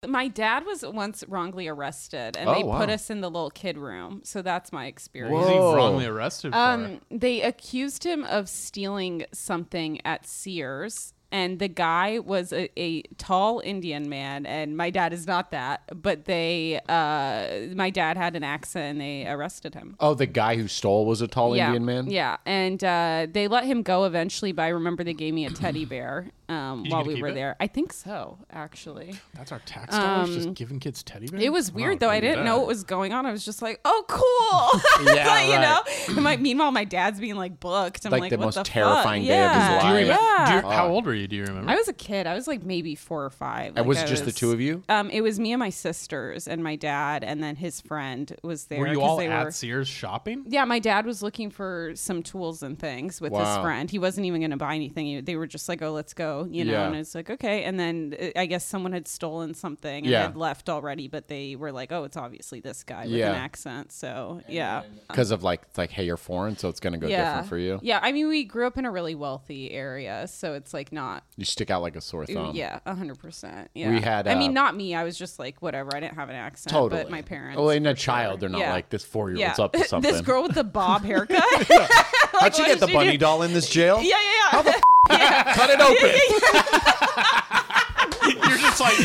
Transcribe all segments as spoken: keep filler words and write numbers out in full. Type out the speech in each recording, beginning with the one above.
my dad was once wrongly arrested, and Oh, they wow. put us in the little kid room. So that's my experience. What was he Whoa. wrongly arrested for? Um, they accused him of stealing something at Sears. And the guy was a, a tall Indian man, and my dad is not that. But they, uh, my dad had an accent, and they arrested him. Oh, the guy who stole was a tall yeah, Indian man? Yeah, and uh, they let him go eventually. But I remember they gave me a teddy bear um, Did you while get to we keep were it? there. I think so, actually. That's our tax dollars, um, just giving kids teddy bears? It was Wow, weird though. I can't do didn't that. know what was going on. I was just like, "Oh, cool!" Yeah, Like, you right. know. And my, meanwhile, my dad's being like booked. I'm Like like, the what most the terrifying fuck? day of his Yeah. life. Do you remember? Yeah. Do you, how old were you? Do you remember? I was a kid. I was like maybe four or five. And Like, was I it just the two of you? Um, it was me and my sisters and my dad, and then his friend was there. were you 'cause all they at were- Sears shopping? Yeah, my dad was looking for some tools and things with his Wow. friend. He wasn't even going to buy anything. He- They were just like, "Oh, let's go," you know. Yeah. And it's like, okay. And then uh, I guess someone had stolen something and Yeah. had left already, but they were like, "Oh, it's obviously this guy with Yeah. an accent." So yeah, Because of like, it's like, hey, you're foreign, so it's going to go yeah, different for you. Yeah, I mean, we grew up in a really wealthy area, so it's like not. You stick out like a sore thumb. Yeah, a hundred percent. Yeah, We had, I mean, uh, not me. I was just like, whatever. I didn't have an accent, Totally. but my parents. Oh, and a for child, sure. they're not Yeah. like, this four-year-old's Yeah. up to something. This girl with the bob haircut. How'd she what get did the she bunny do? doll in this jail? Yeah, yeah, yeah. How the f- cut it open. You're just like,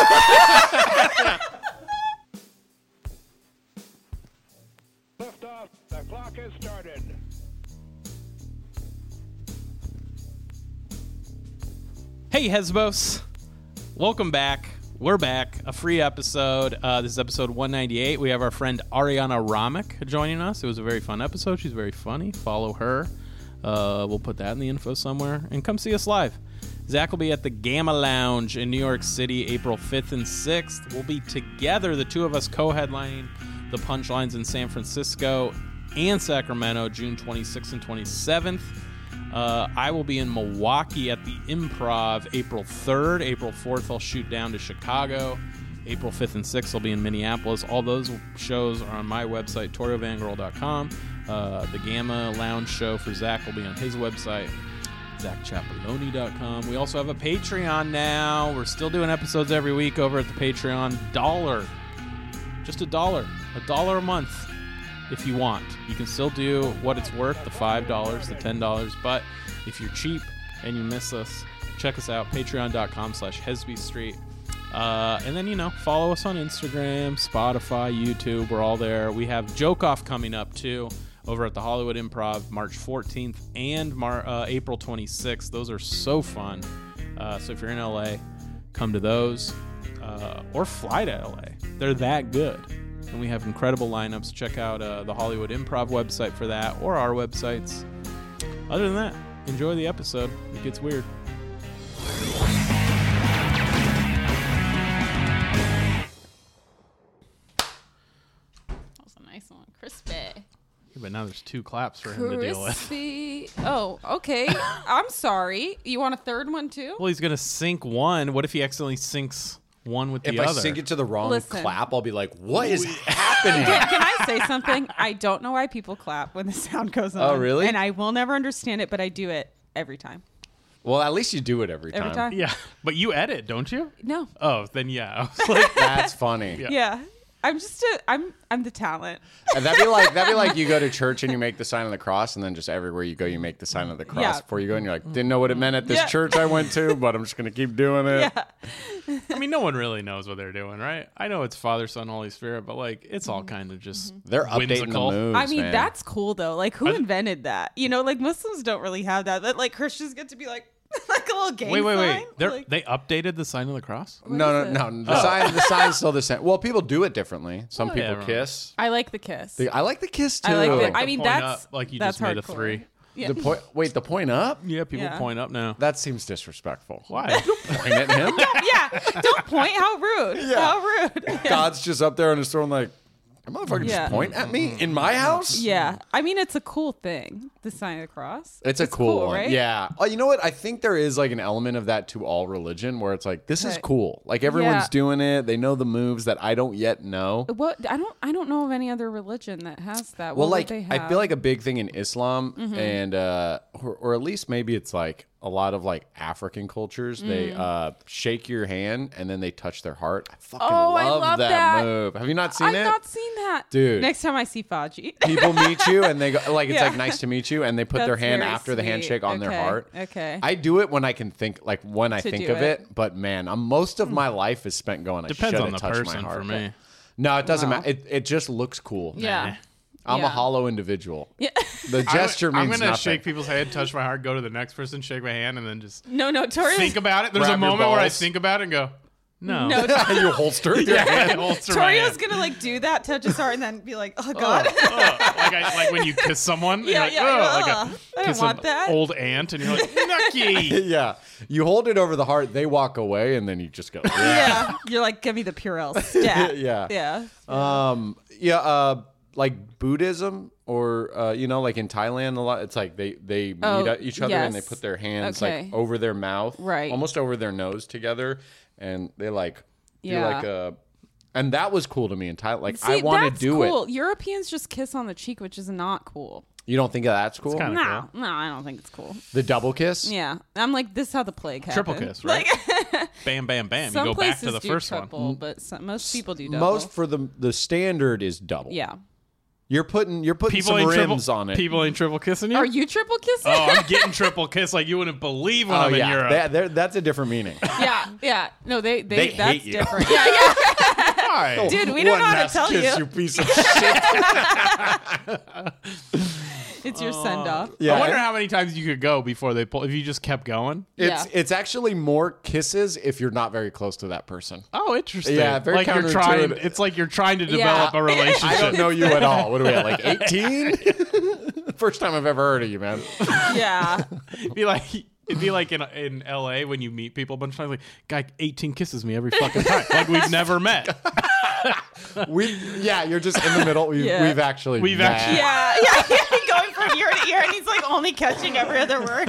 Lift off. The clock has started. hey, Hezbos. Welcome back. We're back. A free episode. Uh, this is episode one ninety-eight. We have our friend Ariana Ramick joining us. It was a very fun episode. She's very funny. Follow her. Uh, we'll put that in the info somewhere. And come see us live. Zach will be at the Gamma Lounge in New York City April fifth and sixth. We'll be together, the two of us co-headlining the Punchlines in San Francisco and Sacramento June twenty-sixth and twenty-seventh. Uh, I will be in Milwaukee at the Improv April third. April fourth, I'll shoot down to Chicago. April fifth and sixth, I'll be in Minneapolis. All those shows are on my website, torio van girl dot com. Uh, the Gamma Lounge show for Zach will be on his website, zach chapeloni dot com. We also have a Patreon now. We're still doing episodes every week over at the Patreon. Dollar. Just a dollar. A dollar a month. If you want, you can still do what it's worth, the five dollars, the ten dollars. But if you're cheap and you miss us, check us out, patreon dot com slash Hesby Street. Uh, and then, you know, follow us on Instagram, Spotify, YouTube. We're all there. We have Joke Off coming up, too, over at the Hollywood Improv, March fourteenth and Mar- uh, April twenty-sixth. Those are so fun. Uh, so if you're in L A, come to those. Uh, or fly to L A. They're that good. And we have incredible lineups. Check out uh, the Hollywood Improv website for that, or our websites. Other than that, enjoy the episode. It gets weird. That was a nice one, crispy. But now there's two claps for him to deal with. Crispy. Oh, okay. I'm sorry. You want a third one too? Well, he's going to sync one. What if he accidentally syncs one with the If other? I sync it to the wrong Listen. clap, I'll be like, what is happening? Can, can I say something? I don't know why people clap when the sound goes on. Oh, really? And I will never understand it, but I do it every time. Well, at least you do it every time. Every time? Yeah, but you edit, don't you? No. Oh, then yeah. I was like, That's funny. Yeah. Yeah. I'm just a, I'm I'm the talent. And that'd be like that'd be like you go to church and you make the sign of the cross, and then just everywhere you go, you make the sign of the cross Yeah. before you go, and you're like, didn't know what it meant at this Yeah. church I went to, but I'm just gonna keep doing it. Yeah. I mean, no one really knows what they're doing, right? I know it's Father, Son, Holy Spirit, but like, it's all kind of just They're updating whimsical. the moves. I mean, man. that's cool though. Like, who invented that? You know, like Muslims don't really have that. But like Christians get to be like, like a little gang Wait, wait, wait. sign. They're, Like, they updated the sign of the cross? no, is no, it? no. The sign, the sign's still the same. Well, people do it differently. Some Oh, people yeah, right. kiss. I like the kiss. The- I like the kiss too. I like I the- like I the mean, point that's up, like you that's just made a hardcore. three. Yeah. The point. Wait, the point up? Yeah, people Yeah. point up now. That seems disrespectful. Why? Point at him. yeah. Don't point. How rude. How rude. Yeah. God's just up there on his throne, like, that motherfucker Yeah. just point at me in my house. Yeah. I mean, it's a cool thing. The sign of the cross. It's a cool, one. right? Yeah. Oh, you know what? I think there is like an element of that to all religion where it's like, this is Right. cool. Like everyone's Yeah. doing it. They know the moves that I don't yet know. What I don't I don't know of any other religion that has that. Well, What would like they I have? feel like a big thing in Islam Mm-hmm. and uh or, or at least maybe it's like a lot of like African cultures, they uh, shake your hand and then they touch their heart. I fucking Oh, love, I love that, that. move. Have you not seen I've it? not seen that. Dude. Next time I see Faji. People meet you and they go like it's Yeah. like nice to meet you and they put their That's hand very after the sweet. handshake on their Okay, heart. okay. I do it when I can think like when I To think do of it. it. But man, I'm, most of my life is spent going. I Depends should on have the touched person my heart. for me. No, it doesn't Wow. matter. It it just looks cool. Yeah. I'm Yeah. a hollow individual. Yeah. The gesture I'm, I'm means gonna nothing. shake people's hand, touch my heart, go to the next person, shake my hand, and then just No, no, Tori. think about it. There's Grab a your moment where I balls. think about it and go, no. No, you holster your Yeah, hand. I holster my Torio's hand. gonna like do that, touch his heart, and then be like, "Oh God." Oh, like, I, like when you kiss someone, Yeah, you're like, yeah, oh, yeah, like a, ugh. I don't kiss want an that. old aunt, and you're like, Nucky. Yeah, you hold it over the heart. They walk away, and then you just go. Yeah, you're like, "Give me the Purell stat." Yeah. yeah. Um. Yeah. Uh. Like Buddhism, or uh, you know, like in Thailand, a lot. It's like they they meet Oh, at each other and they yes. put their hands Okay. like over their mouth, Right. almost over their nose together, and they like do Yeah. like a. And that was cool to me in Thailand. Like See, I want to that's do cool. it. Europeans just kiss on the cheek, which is not cool. You don't think that's cool? kinda No, no, I don't think it's cool. The double kiss. Yeah, I'm like, this is how the plague happened. Triple kiss, right? Like, Bam, bam, bam. some You go back places to the do first one. triple, but some, most people do double. Most for the the standard is double. yeah. You're putting you're putting People some ain't rims triple, on it. People ain't triple kissing you? Are you triple kissing? Oh, I'm getting triple kiss like you wouldn't believe when Oh I'm in yeah, Europe. That- there- that's a different meaning. yeah, yeah. No, they they, They that's hate you. different. Yeah, yeah. Why? Dude, we don't One know how to last tell kiss, you. you piece of shit. It's your send off. Yeah, I wonder how many times you could go before they pull. If you just kept going. it's Yeah. it's actually more kisses if you're not very close to that person. Oh, interesting. Yeah, very like you're trying. counterintuitive. It's like you're trying to Yeah. develop a relationship. I don't know you at all. What are we at, like eighteen? First time I've ever heard of you, man. Yeah. It'd be like it'd be like in in L A when you meet people a bunch of times. Like, guy eighteen kisses me every fucking time. Like we've never met. We yeah, you're just in the middle. We've, Yeah. we've actually We've met. actually- Yeah, yeah, yeah. Going from ear to ear, and he's like only catching every other word.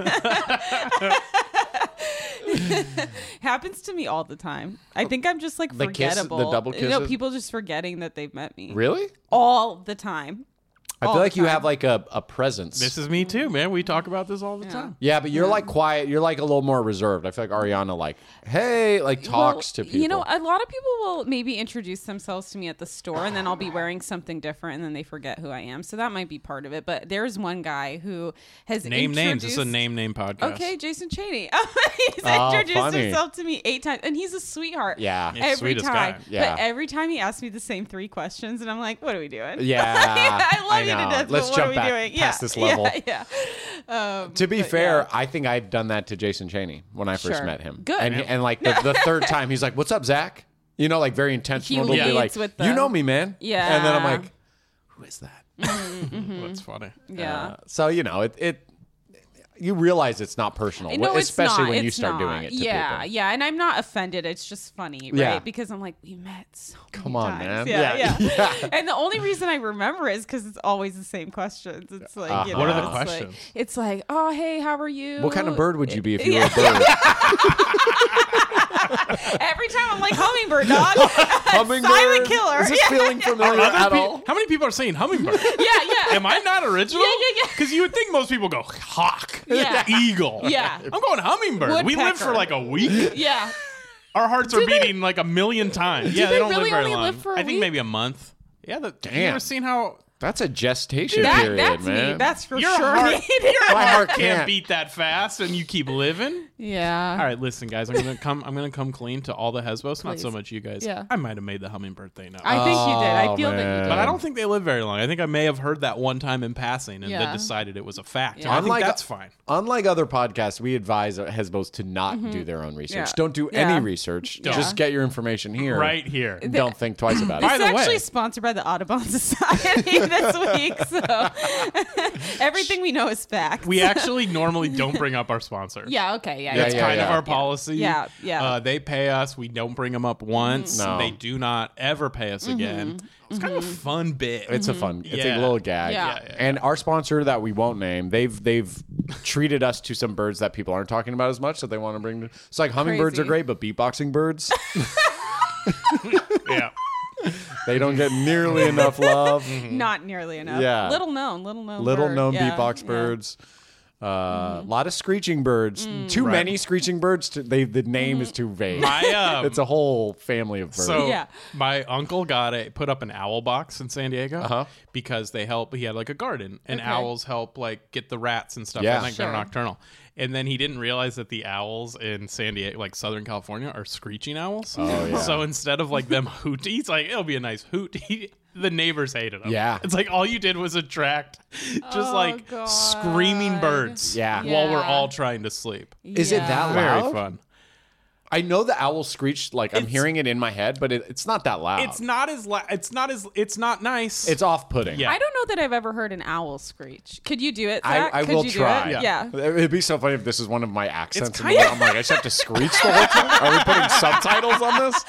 Happens to me all the time. I think I'm just like The kiss- the forgettable. double You know, kisses? people just forgetting that they've met me Really? all the time. I All feel the like you time. have like a, a presence. This is me too, man. We talk about this all the Yeah. time. yeah, but you're like quiet. You're like a little more reserved. I feel like Ariana like, hey, like talks Well, to people. You know, a lot of people will maybe introduce themselves to me at the store, and then I'll be wearing something different, and then they forget who I am. So that might be part of it. But there's one guy who has Name names. This is a introduced- name name podcast. Okay, Jason Cheney. He's Oh, introduced funny. himself to me eight times, and he's a sweetheart. Yeah. Yeah, every sweetest time. guy. Yeah. But every time he asks me the same three questions, and I'm like, "What are we doing?" Yeah, I love I you to know. death. Let's but what jump are we back doing? past yeah, this level. Yeah, yeah. Um, To be but fair, yeah. I think I'd done that to Jason Cheney when I first Sure. met him. Good. And, and like the, the third time, he's like, "What's up, Zach?" You know, like very intentional. He He'll be leads like, with the- "You know me, man." Yeah. And then I'm like, "Who is that?" That's funny. yeah. Uh, so you know, it, it you realize it's not personal, No, wh- it's especially not. when you It's start not. doing it. To yeah, people. yeah, and I'm not offended. It's just funny, right? Yeah. Because I'm like, we met so many Come on, times. man. Yeah, Yeah, yeah. yeah. And the only reason I remember is because it's always the same questions. It's like, you Uh-huh. know, What are the it's like- questions? it's like, oh, hey, how are you? What kind of bird would you be if you Yeah. were a bird? Every time I'm like hummingbird dog. Hummingbird. Silent killer. Is this Yeah. feeling familiar Other at pe- all? How many people are saying hummingbird? Yeah, yeah. Am I not original? Yeah, yeah, yeah. Because you would think most people go hawk, Yeah. eagle. Yeah. I'm going hummingbird. We lived for Woodpecker. like a week. Yeah. Our hearts are Do they- beating like a million times. yeah, they they don't really live very only long. live for a I think week? maybe a month. Yeah, the, you Damn. ever seen how That's a gestation That, period, that's man. me. That's for your sure. heart, me. your My heart heart can't can't. beat that fast, and you keep living. Yeah. All right, listen, guys. I'm gonna come. I'm gonna come clean to all the Hesbos. Not so Please. much you guys. Yeah. I might have made the hummingbird thing up. I think you did. I Oh, feel that you man. did. But I don't think they live very long. I think I may have heard that one time in passing and Yeah. then decided it was a fact. Yeah. And I think Unlike- that's fine. Unlike other podcasts, we advise Hesbos to not do their own research. Yeah. Don't do Yeah. any research. Yeah. Just get your information here. Right here. Don't think twice about By it. the It's actually way- sponsored by the Audubon Society this week, so everything we know is fact. We actually normally don't bring up our sponsor. yeah, okay, yeah, Yeah, That's yeah. yeah, kind of yeah. our policy. Yeah, yeah. Uh, they pay us. We don't bring them up once. No. They do not ever pay us again. It's kind of a fun bit. It's a fun, it's Yeah. a little gag. Yeah. Yeah, yeah, And our sponsor that we won't name, they've they've treated us to some birds that people aren't talking about as much, so they want to bring. To, it's like hummingbirds Crazy. are great, but beatboxing birds, yeah. they don't get nearly enough love. Not nearly enough. Yeah. Little known, little known. Little bird. known Yeah, beatbox yeah. birds. Uh, a lot of screeching birds. Too Right. many screeching birds. To, they the name is too vague. My, um, it's a whole family of birds. So Yeah. my uncle got a put up an owl box in San Diego Uh-huh. because they help. He had like a garden, and Okay. owls help like get the rats and stuff. Yeah. I think they're Sure. nocturnal. And then he didn't realize that the owls in San Diego, like Southern California, are screeching owls. Oh, yeah. So instead of like them hoot, he's like, it'll be a nice hoot. He, the neighbors hated him. Yeah. It's like all you did was attract just Oh, like God. screaming birds. Yeah. While we're Yeah. all trying to sleep. Is it that Very loud? fun. I know the owl screeched. Like I'm It's- hearing it in my head, but it, it's not that loud. It's not as la- it's not as it's not nice. It's off-putting. Yeah. I don't know that I've ever heard an owl screech. Could you do it, I, Zach? I Could will you do try. it? Yeah. It'd be so funny if this is one of my accents. in the kinda- way. I'm like, I just have to screech the whole time. Are we putting subtitles on this?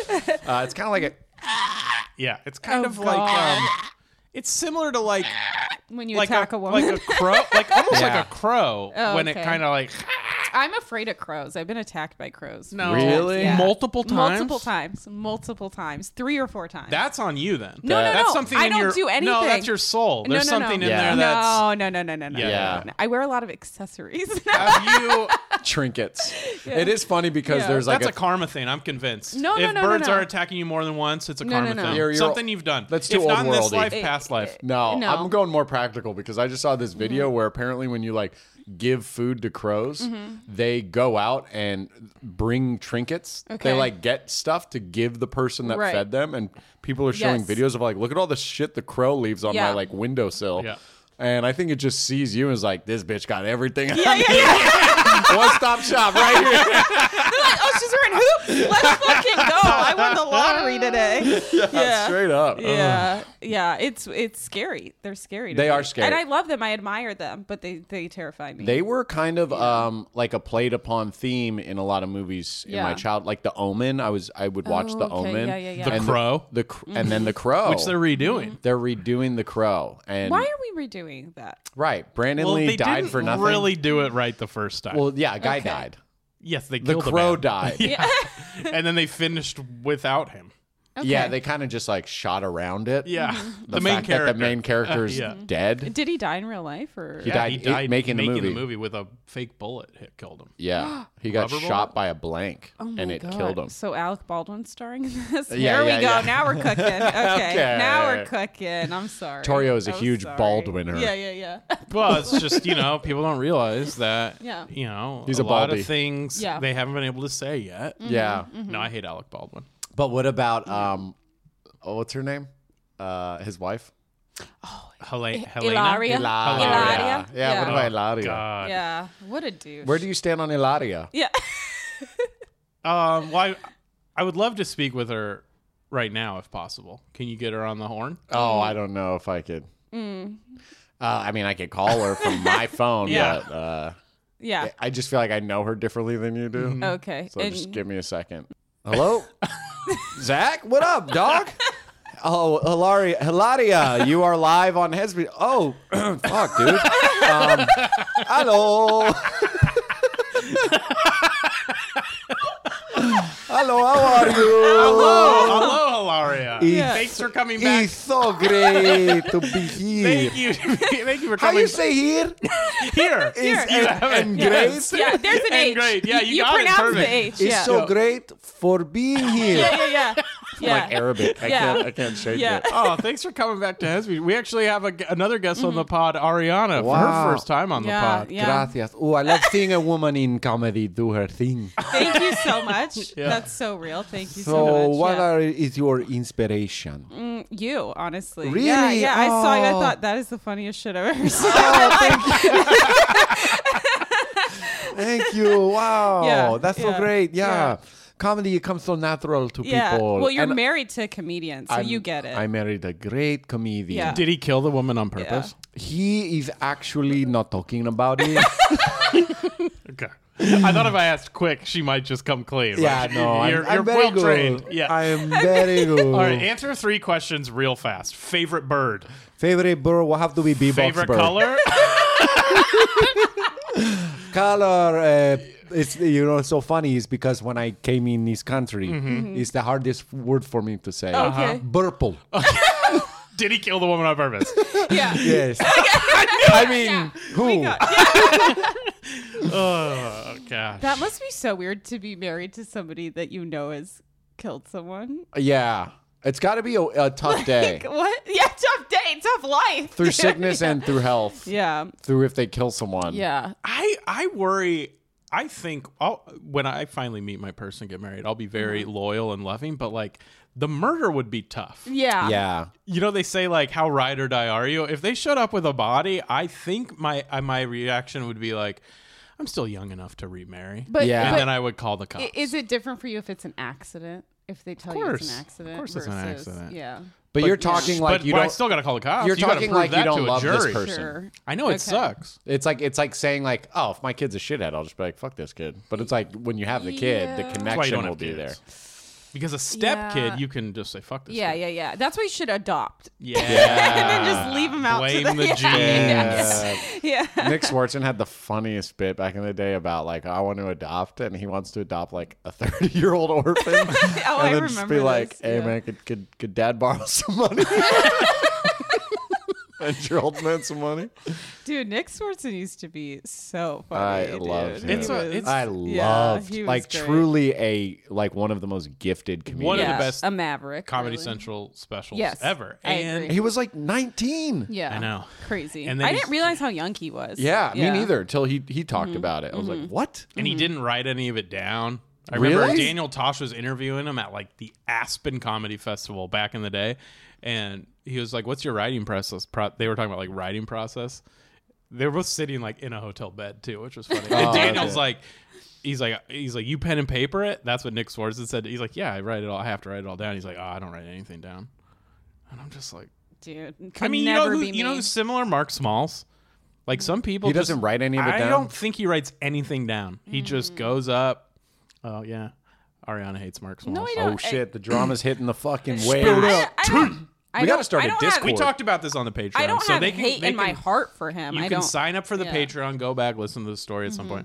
Uh, it's kind of like a. Yeah, it's kind Oh, of like God. um, it's similar to like When you like attack a, woman. like a crow, like almost Yeah. like a crow Oh, when it okay. kind of like I'm afraid of crows. I've been attacked by crows. no Really? Yeah. multiple times. Multiple times. Multiple times. Three or four times. That's on you then. No, no, That's no. something I in don't your do No, anything. that's your soul. No, There's no, no. something in Yeah. there that's no, no, no, no, no, no, Yeah. no, no. I wear a lot of accessories. have you Trinkets. It is funny because Yeah. there's like that's a, a, karma thing. I'm convinced. No, no, if no, no, birds no. are attacking you more than once, it's a No, karma no, no. thing. You're- you're- Something you've done. that's if too not in this old-worldy. life, Eh, past life. no, No. I'm going more practical because I just saw this video where apparently when you like give food to crows, they go out and bring trinkets. Okay. They like get stuff to give the person that Right. fed them, and people are showing Yes. videos of like, look at all the shit the crow leaves on Yeah. my like windowsill. Yeah. And I think it just sees you and is like, this bitch got everything. yeah, yeah, yeah. One stop shop right here. Oh, she's wearing hoops. Let's fucking go. I won the lottery today. Yeah. Straight up. Yeah, yeah, it's it's scary. They're scary. To They me. are scary. and I love them. I admire them, but they they terrify me. They were kind of um like a played upon theme in a lot of movies in my Yeah. child, like The Omen. I was I would watch Oh, The okay. Omen. Yeah, yeah, yeah. The And Crow? The, cr- and then The Crow, Which they're redoing. they're redoing The Crow. And Why are we redoing that? right, Brandon Well, Lee they died didn't for nothing. really do it right the first time. Well, yeah, a guy Okay. died. yes, they The killed Crow a man. died. Yeah. and then they finished without him. Yeah, Okay. they kind of just like shot around it. Yeah, The, the, main fact character. that the main character's yeah. dead. Did he die in real life or? He Yeah, died he it- died making the making movie. the movie with a fake bullet hit killed him. Yeah, he got Rubber shot bullet? by a blank, Oh my and it God. killed him. So Alec Baldwin's starring in this. Yeah, Here we yeah, go. yeah. Now we're cooking. Okay. Okay. Now we're cooking. I'm sorry. Torrio is a I'm huge sorry. Baldwinner. Yeah, yeah, yeah. Well, it's just you know people don't realize that. Yeah. You know, He's a a lot baldy. of things Yeah. they haven't been able to say yet. Yeah, No, I hate Alec Baldwin. but what about um, oh, what's her name? Uh, his wife. Hela- Helena. Ilaria. Hilaria. Yeah, Yeah. what about Hilaria? God. Yeah. What a douche. Where do you stand on Hilaria? Yeah. Um, well, I, I would love to speak with her right now if possible. Can you get her on the horn? Oh, I don't know if I could. Mm. Uh, I mean, I could call her from my phone, Yeah. but uh, Yeah. I just feel like I know her differently than you do. Okay. So And- just give me a second. Hello, Zach. What up, dog? Oh, Hilaria, Hilaria, you are live on Hesby. Oh, fuck, dude. Um, hello. Hello, how are you? Hello, hello, Hilaria. Yeah. Thanks for coming back. It's so great to be here. Thank you. Thank you for How coming you say here? here. Is You and, have it. and Yes. great? Yeah, there's an And H. great. Yeah, you you got it. pronounce Perfect. the H. It's Yeah. so great for being here. yeah, yeah, yeah. Yeah. Like Arabic. I Yeah. can't. I can't shake Yeah. it. Oh, thanks for coming back to Hesby. We actually have a, another guest on the pod, Ariana, for Wow. her first time on Yeah, the pod. yeah. Gracias. Oh, I love seeing a woman in comedy do her thing. Thank you so much. Yeah. That's so real. Thank you so, So, much. what yeah. are, is your inspiration? Mm, you, honestly. Really? Yeah, yeah. I saw you. I Oh. thought that is the funniest shit I've ever seen. Oh, thank you. Thank you. Wow. Yeah, That's so yeah, great. Yeah. yeah. Comedy comes so natural to Yeah. people. Well, you're And married to a comedian, so I'm- you get it. I married a great comedian. Yeah. Did he kill the woman on purpose? He is actually not talking about it. Okay. I thought if I asked quick, she might just come clean. but yeah, no. You're, I'm, I'm you're very well trained. good. Yeah. I am very good. All right, answer three questions real fast. Favorite bird? Favorite bird will have to be bebox Favorite bird. color? Color. Uh, it's you know so funny is because when I came in this country, it's the hardest word for me to say. Okay. Purple. Did he kill the woman on purpose? Yeah. Yes. I mean, who? God. Yeah. Oh gosh. That must be so weird to be married to somebody that you know has killed someone. Yeah. It's got to be a, a tough day. Like, what? Yeah, tough day, tough life. Through sickness and through health. Yeah. Through if they kill someone. Yeah. I I worry. I think I'll, when I finally meet my person and get married, I'll be very loyal and loving. But like the murder would be tough. Yeah. Yeah. You know, they say like, "How ride or die are you?" If they showed up with a body, I think my uh, my reaction would be like, "I'm still young enough to remarry." But, Yeah. and but then I would call the cops. i- is it different for you if it's an accident? If they tell you it's course. an accident? Of course it's an versus- accident. Yeah. But, you're talking like but you but I don't. still got to call the cops. You're You gotta talking prove like you that don't to a love this jury. person. Sure. I know it Okay. sucks. It's like it's like saying like, oh, if my kid's a shithead, I'll just be like, fuck this kid. But it's like when you have the kid, the Yeah. That's why you connection don't will have be there. kids. Because a step Yeah. kid, you can just say fuck this. Yeah, kid. yeah, yeah. That's why you should adopt. yeah, And then just leave them out Blame to the, the yeah. genes. Yeah. Yeah. Nick Swartzen had the funniest bit back in the day about like I want to adopt, and he wants to adopt like a thirty-year-old orphan, Oh, and I then just be remember like, this, "Hey yeah. man, could, could could Dad borrow some money?" And your old man some money. Dude, Nick Swartzen used to be so I funny. loved dude. him. He It's a- was- it's- I yeah, loved he was like great. truly a like one of the most gifted comedians. One of yeah, the best a maverick. Comedy really. Central specials Yes, ever. I and agree. He was like nineteen. Yeah. I know. Crazy. And then I he's- didn't realize how young he was. Yeah, Yeah. me neither. Until he he talked Mm-hmm. about it, I was like, "What?" and he didn't write any of it down. I remember Really? Daniel Tosh was interviewing him at like the Aspen Comedy Festival back in the day, and he was like, "What's your writing process?" Pro-? They were talking about like writing process. They were both sitting like in a hotel bed too, which was funny. Oh, and Daniel's okay. like, he's like, he's like, "You pen and paper it." That's what Nick Swartzen said. He's like, "Yeah, I write it all. I have to write it all down." He's like, "Oh, I don't write anything down," and I'm just like, Dude. Could I mean, you know, never who, be you know, me. who's similar Mark Smalls. Like some people, He doesn't just- write any of it I down? don't think he writes anything down. He Mm. just goes up. Oh yeah, Ariana hates Mark Smalls. No, I Oh don't. shit, the drama's hitting the fucking I, wave. I, I don't, I We gotta don't- start I a don't have- Discord. We talked about this on the Patreon. I don't so have they can, hate they in my can- heart for him. You I can don't. sign up for the yeah. Mm-hmm. Patreon. Go back, listen to the story at some point.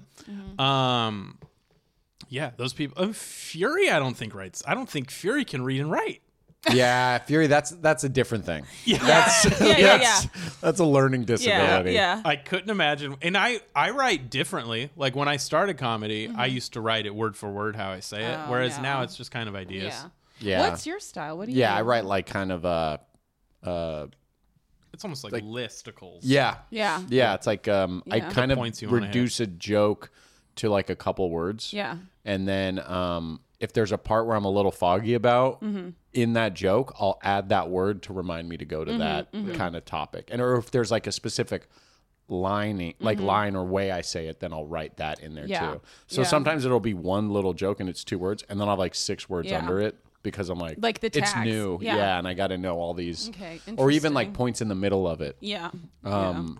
Um, yeah, those people. Um, Fury, I don't think writes. I don't think Fury can read and write. Yeah, Fury, that's that's a different thing. Yeah, That's Yeah, yeah, yeah. that's, that's a learning Yeah, disability. yeah. I couldn't imagine. And I, I write differently. Like when I started comedy, I used to write it word for word how I say it. Mm-hmm. Oh, Whereas no. now it's just kind of ideas. Yeah. Yeah. What's your style? What do you Yeah, do? I write like kind of uh uh It's almost like, listicles. yeah. Yeah. Yeah, it's like um I Yeah. kind The of points you wanna hit. reduce a joke to like a couple words. Yeah. And then um if there's a part where I'm a little foggy about Mm-hmm. in that joke, I'll add that word to remind me to go to Mm-hmm, that kind of topic. And or if there's like a specific line like line or way I say it, then I'll write that in there Mm-hmm. Yeah. too. So Yeah. sometimes it'll be one little joke and it's two words, and then I'll have like six words Yeah. under it because I'm like, Like the it's tags. new, Yeah. yeah, and I got to know all these, Okay, or even like interesting. points in the middle of it. Yeah. Um,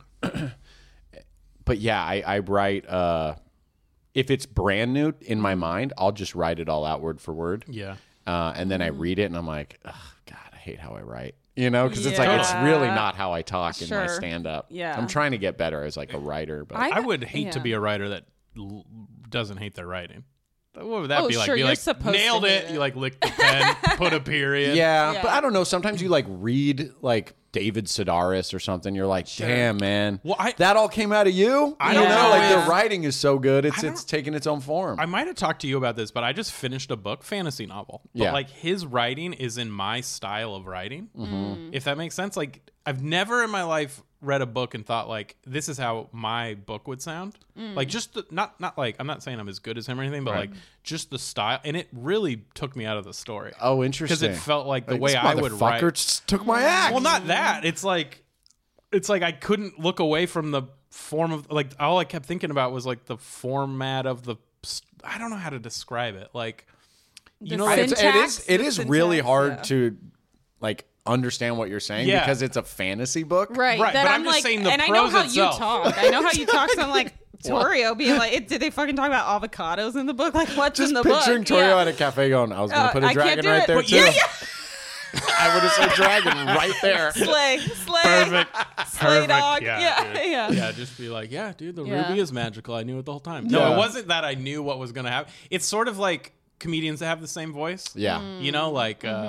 but yeah, I, I write. Uh, if it's brand new in my mind, I'll just write it all out word for word. Yeah. Uh, and then I read it and I'm like, oh, God, I hate how I write. You know, because it's Yeah. like it's really not how I talk in my Sure. stand up. Yeah. I'm trying to get better as like a writer, but I- I would hate to yeah. be a writer that l- doesn't hate their writing. What would that Oh, be like? sure, be you're like, supposed to nailed hate it. it. You like lick the pen, put a period. yeah, Yeah. but I don't know. Sometimes you like read like David Sedaris or something. You're like, damn, man, Well, I- that all came out of you. I you don't know, know like if- the writing is so good. It's I it's don't- taking its own form. I might have talked to you about this, but I just finished a book, fantasy novel. But Yeah. like his writing is in my style of writing. Mm. If that makes sense. Like I've never in my life read a book and thought like this is how my book would sound. Mm. Like just the, not not like I'm not saying I'm as good as him or anything, but like just the style, and it really took me out of the story. oh, Because interesting. it felt like the Like, way this I would write. motherfucker just took my act. Well, not that. It's like it's like I couldn't look away from the form of like all I kept thinking about was like the format of the I don't know how to describe it. Like you The know, I- like, it's, it syntax, is it the is really syntax, hard yeah. to like understand what you're saying Yeah. because it's a fantasy book. Right. Right, That but I'm, I'm just like, saying the and I know prose how itself. you talk. I know how you talk. So I'm like, Torio being like, did they fucking talk about avocados in the book? Like, what's Just in the picturing book? Torio Yeah. at a cafe going, I was going to Uh, put a I can't dragon do right it, there but too. yeah, yeah. I would have said dragon right there. Slay, slay, perfect, slay perfect. dog. Yeah, Yeah, dude. yeah. yeah. Just be like, yeah, dude, the Yeah. ruby is magical. I knew it the whole time. No, Yeah. it wasn't that I knew what was gonna happen. It's sort of like comedians that have the same voice. Yeah. Mm. You know, like uh, Mm-hmm.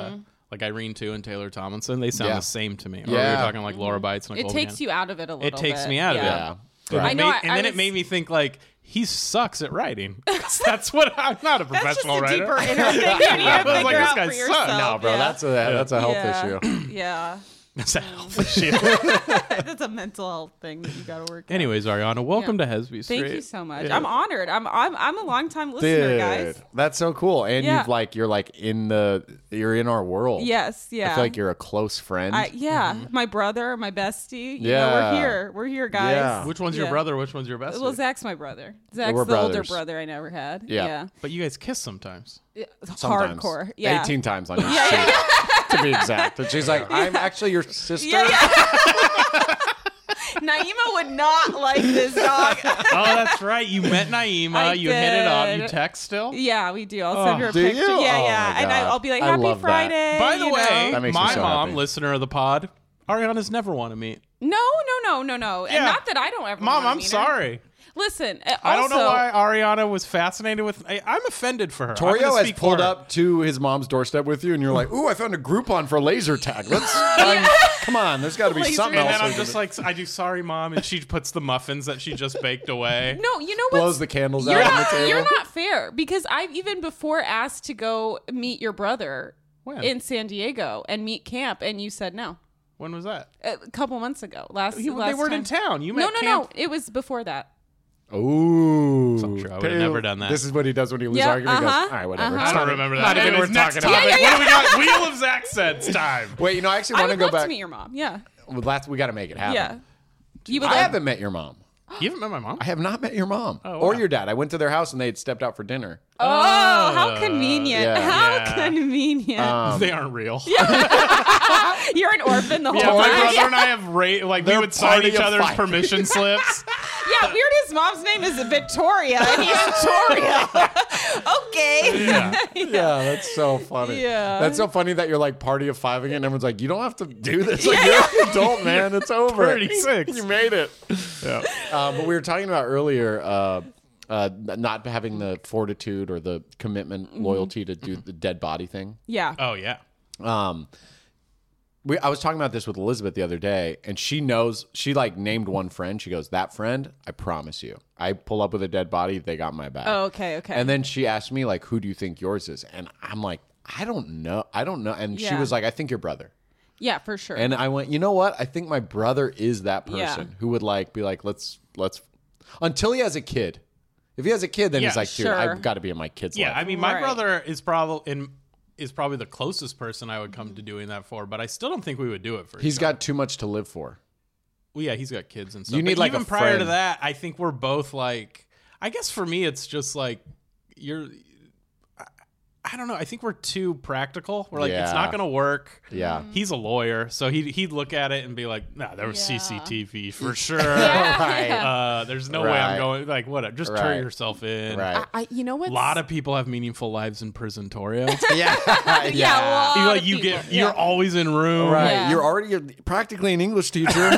like Irene too and Taylor Tomlinson, they sound Yeah. the same to me. Or we Yeah. were talking like Laura Bites. It takes you out of it a little It takes bit. me out of yeah. it. Yeah. And, Right. it I know, made- I- and I then it was- made me think like he sucks at writing. That's what I'm not a That's just professional a writer. deeper inner thing you need I to was figure like, this out guy for sucks. yourself. No, bro, yeah. that's a that's a health yeah. issue. Yeah. That's a health issue. That's a mental health thing that you got to work out. Anyways, Ariana, welcome Yeah. to Hesby Street. Thank you so much. Yeah. I'm honored. I'm I'm I'm a long time listener, Dude, guys. that's so cool. And Yeah. you've like you're like in the you're in our world. Yes, yeah. I feel like you're a close friend. I, yeah, my brother, my bestie. You know, Yeah. we're here. We're here, guys. Yeah. Which one's your Yeah. brother? Which one's your best? Well, Zach's my brother. Zach's we're the older brothers. brother I never had. Yeah. Yeah. But you guys kiss sometimes. Yeah. Sometimes. Hardcore. Yeah. eighteen times on each Yeah, cheek, yeah, to be exact. And she's like, I'm actually your sister. yeah, yeah. Naima would not like this dog. Oh, that's right. You met Naima. I you hit it up. You did. text still. Yeah, we do. I'll send her a do picture. you? Yeah, Oh, yeah. my And I, God. I'll be like, I Happy love that. Friday. By the you way, That makes me my so mom, happy. listener of the pod, Ariana's never want to meet. know? No, no, no, no, no. And Yeah. not that I don't ever. Mom, wanna I'm meet her. sorry. Listen, uh, I don't know also- why Ariana was fascinated with. I, I'm offended for her. I'm Torio gonna has speak pulled for her. up to his mom's doorstep with you, and you're like, "Ooh, I found a Groupon for laser tag. Let's find, come on, there's got to be Laser something And else." then I'm we just can like, I do sorry, mom, and she puts the muffins that she just baked away. No, you know do. what? blows the candles You're out on the not, table. you're not fair because I've even before asked to go meet your brother When? in San Diego and meet camp, and you said no. When was that? A couple months ago. Last, You- last they weren't time. in town. You No, met no, camp. no. It was before that. Ooh, So true. I would've never done that. This is what he does when he loses Yeah, argument. He uh-huh, goes, "All right, whatever." uh-huh. It's I don't not- remember that. Not even Anyways, worth next talking about. topic. What do we got? Wheel of accents time. Wait, you know, I actually I want to would go love back. to meet your mom. Yeah. Well, that's, we got to make it happen. Yeah. You would I love- haven't met your mom. You haven't met my mom? I have not met your mom Oh, or wow. your dad. I went to their house and they had stepped out for dinner. Oh, how convenient. yeah. How Yeah. convenient. Um, they aren't real. You're an orphin the whole Yeah, my time. brother and I have ra- like we They're would sign party each of other's five. permission slips. Yeah, weird. His mom's name is Victoria, and he's Victoria. Okay. Yeah. Yeah, that's so funny. Yeah. That's so funny that you're like party of five again. And everyone's like, you don't have to do this. Like, you're an adult, man. It's over. thirty-six. You made it. Yeah. Uh, but we were talking about earlier, uh, uh, not having the fortitude or the commitment, Mm-hmm. loyalty to do the dead body thing. Yeah. Oh yeah. Um, we, I was talking about this with Elizabeth the other day, and she knows, she like named one friend. She goes, that friend, I promise you, I pull up with a dead body, they got my back. Oh, okay, okay. And then she asked me, like, who do you think yours is? And I'm like, I don't know. I don't know. And she Yeah. was like, I think your brother. Yeah, for sure. And I went, you know what? I think my brother is that person Yeah. who would like be like, let's, let's, until he has a kid. If he has a kid, then Yeah, he's like, dude, sure. I've got to be in my kid's Yeah, life. I mean, my Right. brother is probably in is probably the closest person I would come to doing that for, but I still don't think we would do it for. He's each other. got too much to live for. Well, yeah, he's got kids and stuff. You need, But like, even a prior to friend. that, I think we're both like. I guess for me, it's just like you're. I, I don't know. I think we're too practical. We're like, it's Yeah. not going to work. Yeah. He's a lawyer, so he he'd look at it and be like, "Nah, there was Yeah. C C T V for sure. Right. Uh, there's no way I'm Right. going. Like, what? Just turn Right. yourself in. Right. I, you know what? A lot of people have meaningful lives in prison, Torio. yeah. yeah, a lot you like of you people. get you're always in room. Right. Yeah. You're already a, practically an English teacher.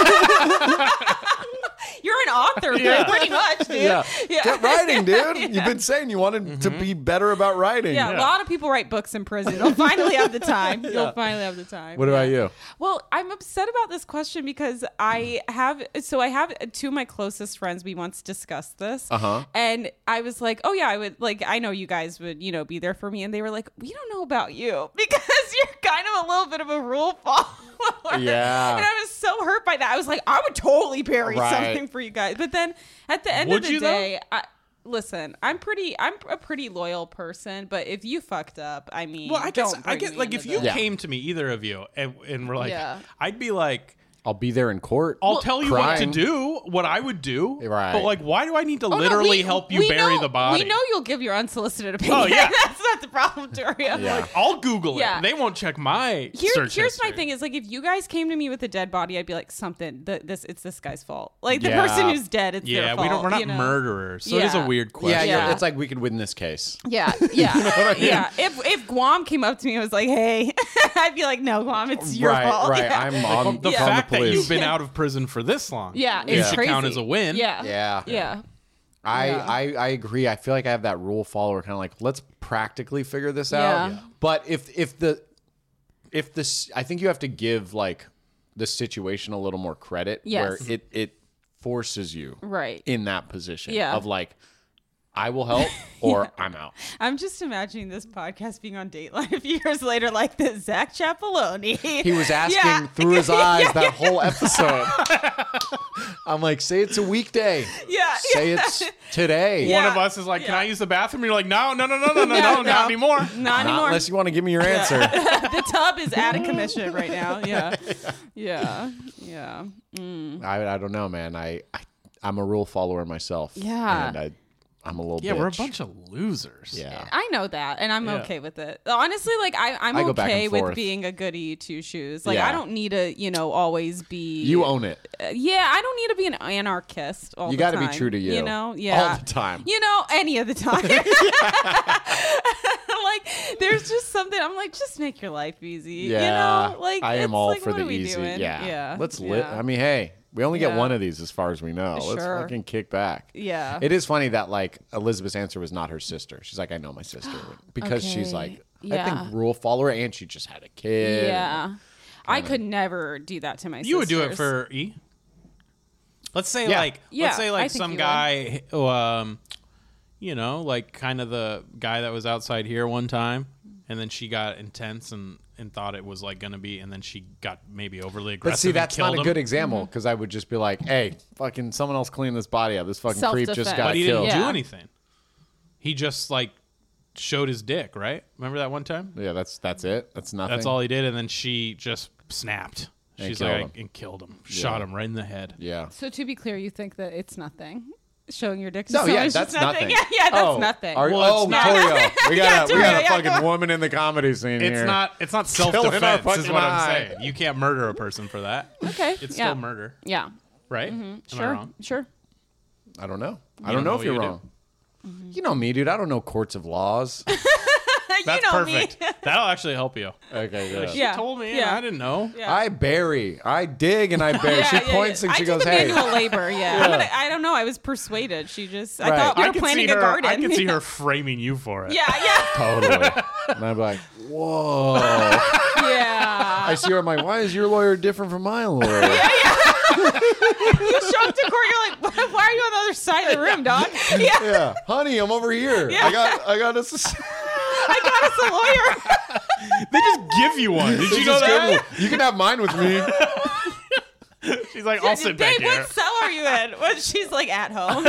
You're an author, Yeah. pretty much, dude. yeah. Yeah. Get writing, dude. You've been saying you wanted to be better about writing. Yeah, a lot of people write books in prison. You'll finally have the time. You'll finally have the time. What about you? Well, I'm upset about this question because I have so I have two of my closest friends. We once discussed this, Uh-huh. and I was like, "Oh yeah, I would like. I know you guys would, you know, be there for me." And they were like, "We don't know about you because you're kind of a little bit of a rule follower." Yeah. and I was so hurt by that. I was like, "I would totally bury Right. something for you guys," but then at the end Would of the you, though? day, I. Listen, I'm pretty. I'm a pretty loyal person, but if you fucked up, I mean, Well, I guess don't I bring get me like into if you this. Yeah. came to me, either of you, and, and we're like, Yeah. I'd be like, I'll be there in court. I'll tell you what to crying. do, what I would do. Right. But like, why do I need to Oh, no, literally we- help you we bury know- the body? We know you'll give your unsolicited opinion. Oh, yeah. That's not the problem, Daria. Yeah. Like, I'll Google it. Yeah. They won't check my Here, search here's my history. thing: is like if you guys came to me with a dead body, I'd be like, something. The, this, it's this guy's fault. Like the Yeah. person who's dead, it's Yeah, their fault. we don't. We're not you know? murderers, so it is a Yeah. weird Yeah, question. you're- Yeah. it's like we could win this case. Yeah, yeah, yeah. If if Guam came up to me and was like, "Hey," I'd be like, "No, Guam, it's your right, fault." right. Yeah. I'm on The I'm fact the that police. you've been out of prison for this long, yeah, you it's should crazy. count as a win. Yeah, Yeah. yeah. I, Yeah. I I agree. I feel like I have that rule follower kind of like let's practically figure this Yeah. out. Yeah. But if if the if this, I think you have to give like the situation a little more credit, Yes. where it it forces you Right. in that position Yeah. of like, I will help or I'm out. I'm just imagining this podcast being on Dateline a few years later, like the Zach Ciappelloni. He was asking Yeah. through his eyes Yeah, that yeah. whole episode. I'm like, say it's a weekday. Yeah, Say yeah. it's today. Yeah. One of us is like, "Can Yeah. I use the bathroom?" And you're like, "No, no, no, no, no, no, Yeah, no, no. not anymore." Not Not anymore. unless you want to give me your answer. The tub is out of commission right now. Yeah. Yeah. Yeah. Mm. I, I don't know, man. I, I I'm a rule follower myself. Yeah. And I, I'm a little Yeah, bitch. we're a bunch of losers. Yeah. I know that, and I'm Yeah. okay with it. Honestly, like I, I'm I go back okay and with forth. being a goody two shoes. Like Yeah. I don't need to, you know, always be. You own it. Uh, yeah, I don't need to be an anarchist all You the got to time. be true to you. You know, yeah, All the time. You know, any of the time. Like, there's just something. I'm like, just make your life easy. Yeah. You know, like I am it's all like, for what the are we easy. doing? Yeah. Yeah. Let's yeah. lit. I mean, hey, we only get Yeah. one of these as far as we know. Let's Sure. fucking kick back. Yeah. It is funny that like Elizabeth's answer was not her sister. She's like, I know my sister because she's Okay. like, I Yeah. think rule follower, and she just had a kid. Yeah. I could never do that to my You would do it sisters. for E. Let's say Yeah. like Yeah, let's say I like think some you guy who, um you know, like kind of the guy that was outside here one time, and then she got intense and and thought it was like gonna be, and then she got maybe overly aggressive. But see, and that's not killed a him. good example Mm-hmm. because I would just be like, hey, fucking someone else clean this body up. This fucking creep just Self-defense. got But he killed. didn't do Yeah. anything. He just like showed his dick, right? Remember that one time? Yeah, that's that's it. That's nothing. That's all he did, and then she just snapped. And She's killed like, him. and killed him, shot him right in the head. Yeah. So to be clear, you think that it's nothing? Showing your dick to No, someone yeah, is that's just nothing. nothing. Yeah, yeah, that's oh, nothing. Are, Well, oh, it's not- Torio. We got a Yeah, we got Torio, a yeah, go fucking on. woman in the comedy scene It's here. not. It's not Killing our self-defense. Is fucking what I'm eye. saying. You can't murder a person for that. Okay. It's yeah. still murder, Yeah. right? Am I Sure. wrong? Sure. I don't know. I You don't don't know know if you're what you wrong. You know me, dude. I don't know courts of laws. That's you know perfect. me. That'll actually help you. Okay, good. She Yeah. told me, and Yeah. I didn't know. Yeah. I bury. I dig and I bury. Yeah, she yeah, points yeah. and she I goes, did the "Hey." manual labor. Yeah. I'm gonna, I don't know. I was persuaded. She just. I Right. thought we I were could planting see a her. garden. I could see her framing you for it. Yeah. Yeah. Totally. And I'm like, whoa. Yeah. I see her. I'm like, why is your lawyer different from my lawyer? You show up to court. You're like, why why are you on the other side of the room, dog? Yeah. Yeah, honey, I'm over here. Yeah. I got, I got us. I got us a lawyer. They just give you one. Did you know Just that? give me- You can have mine with me. She's like, I'll sit Babe, back here. what cell are you in? When she's like at home.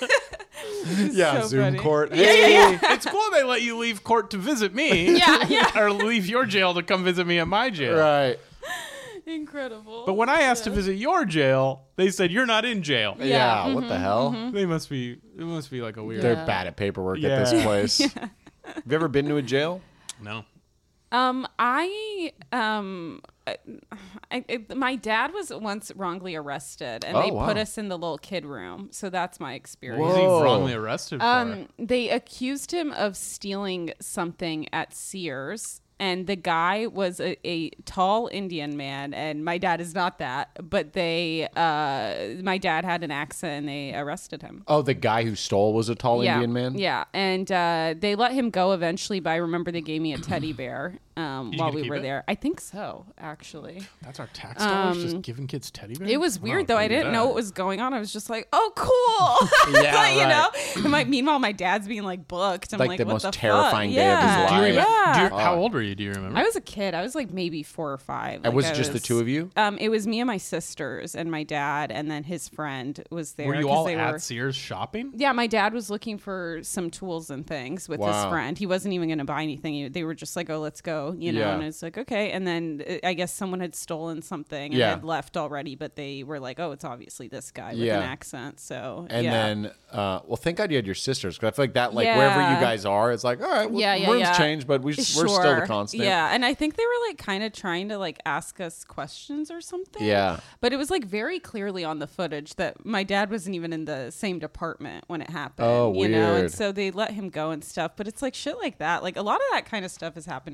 Yeah, so Zoom funny. court. Yeah, Hey. yeah, yeah. It's cool they let you leave court to visit me. Yeah, yeah. Or leave your jail to come visit me at my jail. Right. Incredible. But when I asked to visit your jail, they said you're not in jail. Yeah. Yeah, What the hell? They must be. It must be like a weird. They're Yeah. bad at paperwork Yeah. at this place. Have you ever been to a jail? No. Um, I um, I, I, my dad was once wrongly arrested, and Oh, they wow. put us in the little kid room. So that's my experience. Was he Whoa. wrongly arrested for? Um, they accused him of stealing something at Sears. And the guy was a, a tall Indian man, and my dad is not that. But they, uh, my dad had an accent, and they arrested him. Oh, the guy who stole was a tall yeah, Indian man? Yeah, and uh, they let him go eventually. But I remember they gave me a teddy bear um, You while get to we keep were it? there. I think so, actually. That's our tax dollars um, just giving kids teddy bears. It was weird Wow, though. I do didn't that. know what was going on. I was just like, "Oh, cool!" It's Yeah, like, you right. know. And my, meanwhile, my dad's being like booked. I'm Like like, the what most the terrifying fuck? day of his Yeah, life. Do you remember? Yeah. Do you, how old were you? Do you remember? I was a kid. I was like maybe four or five. And Like, was I it just the two of you? Um, it was me and my sisters and my dad, and then his friend was there. were you 'cause all they at were- Sears shopping? Yeah, my dad was looking for some tools and things with his Wow. friend. He wasn't even going to buy anything. He- They were just like, "Oh, let's go," you know. Yeah. And it's like, okay. And then uh, I guess someone had stolen something and Yeah. had left already, but they were like, "Oh, it's obviously this guy with Yeah. an accent." So And yeah. then, uh, well, thank God you had your sisters because I feel like that, like wherever you Yeah. guys are, it's like, all right, well, yeah, yeah, rooms yeah. change, but we, we're still the Sure. constant. Yeah, and I think they were like kind of trying to like ask us questions or something. Yeah. But it was like very clearly on the footage that my dad wasn't even in the same department when it happened. Oh, you know, and weird. so they let him go and stuff. But it's like shit like that. Like a lot of that kind of stuff has happened to my parents.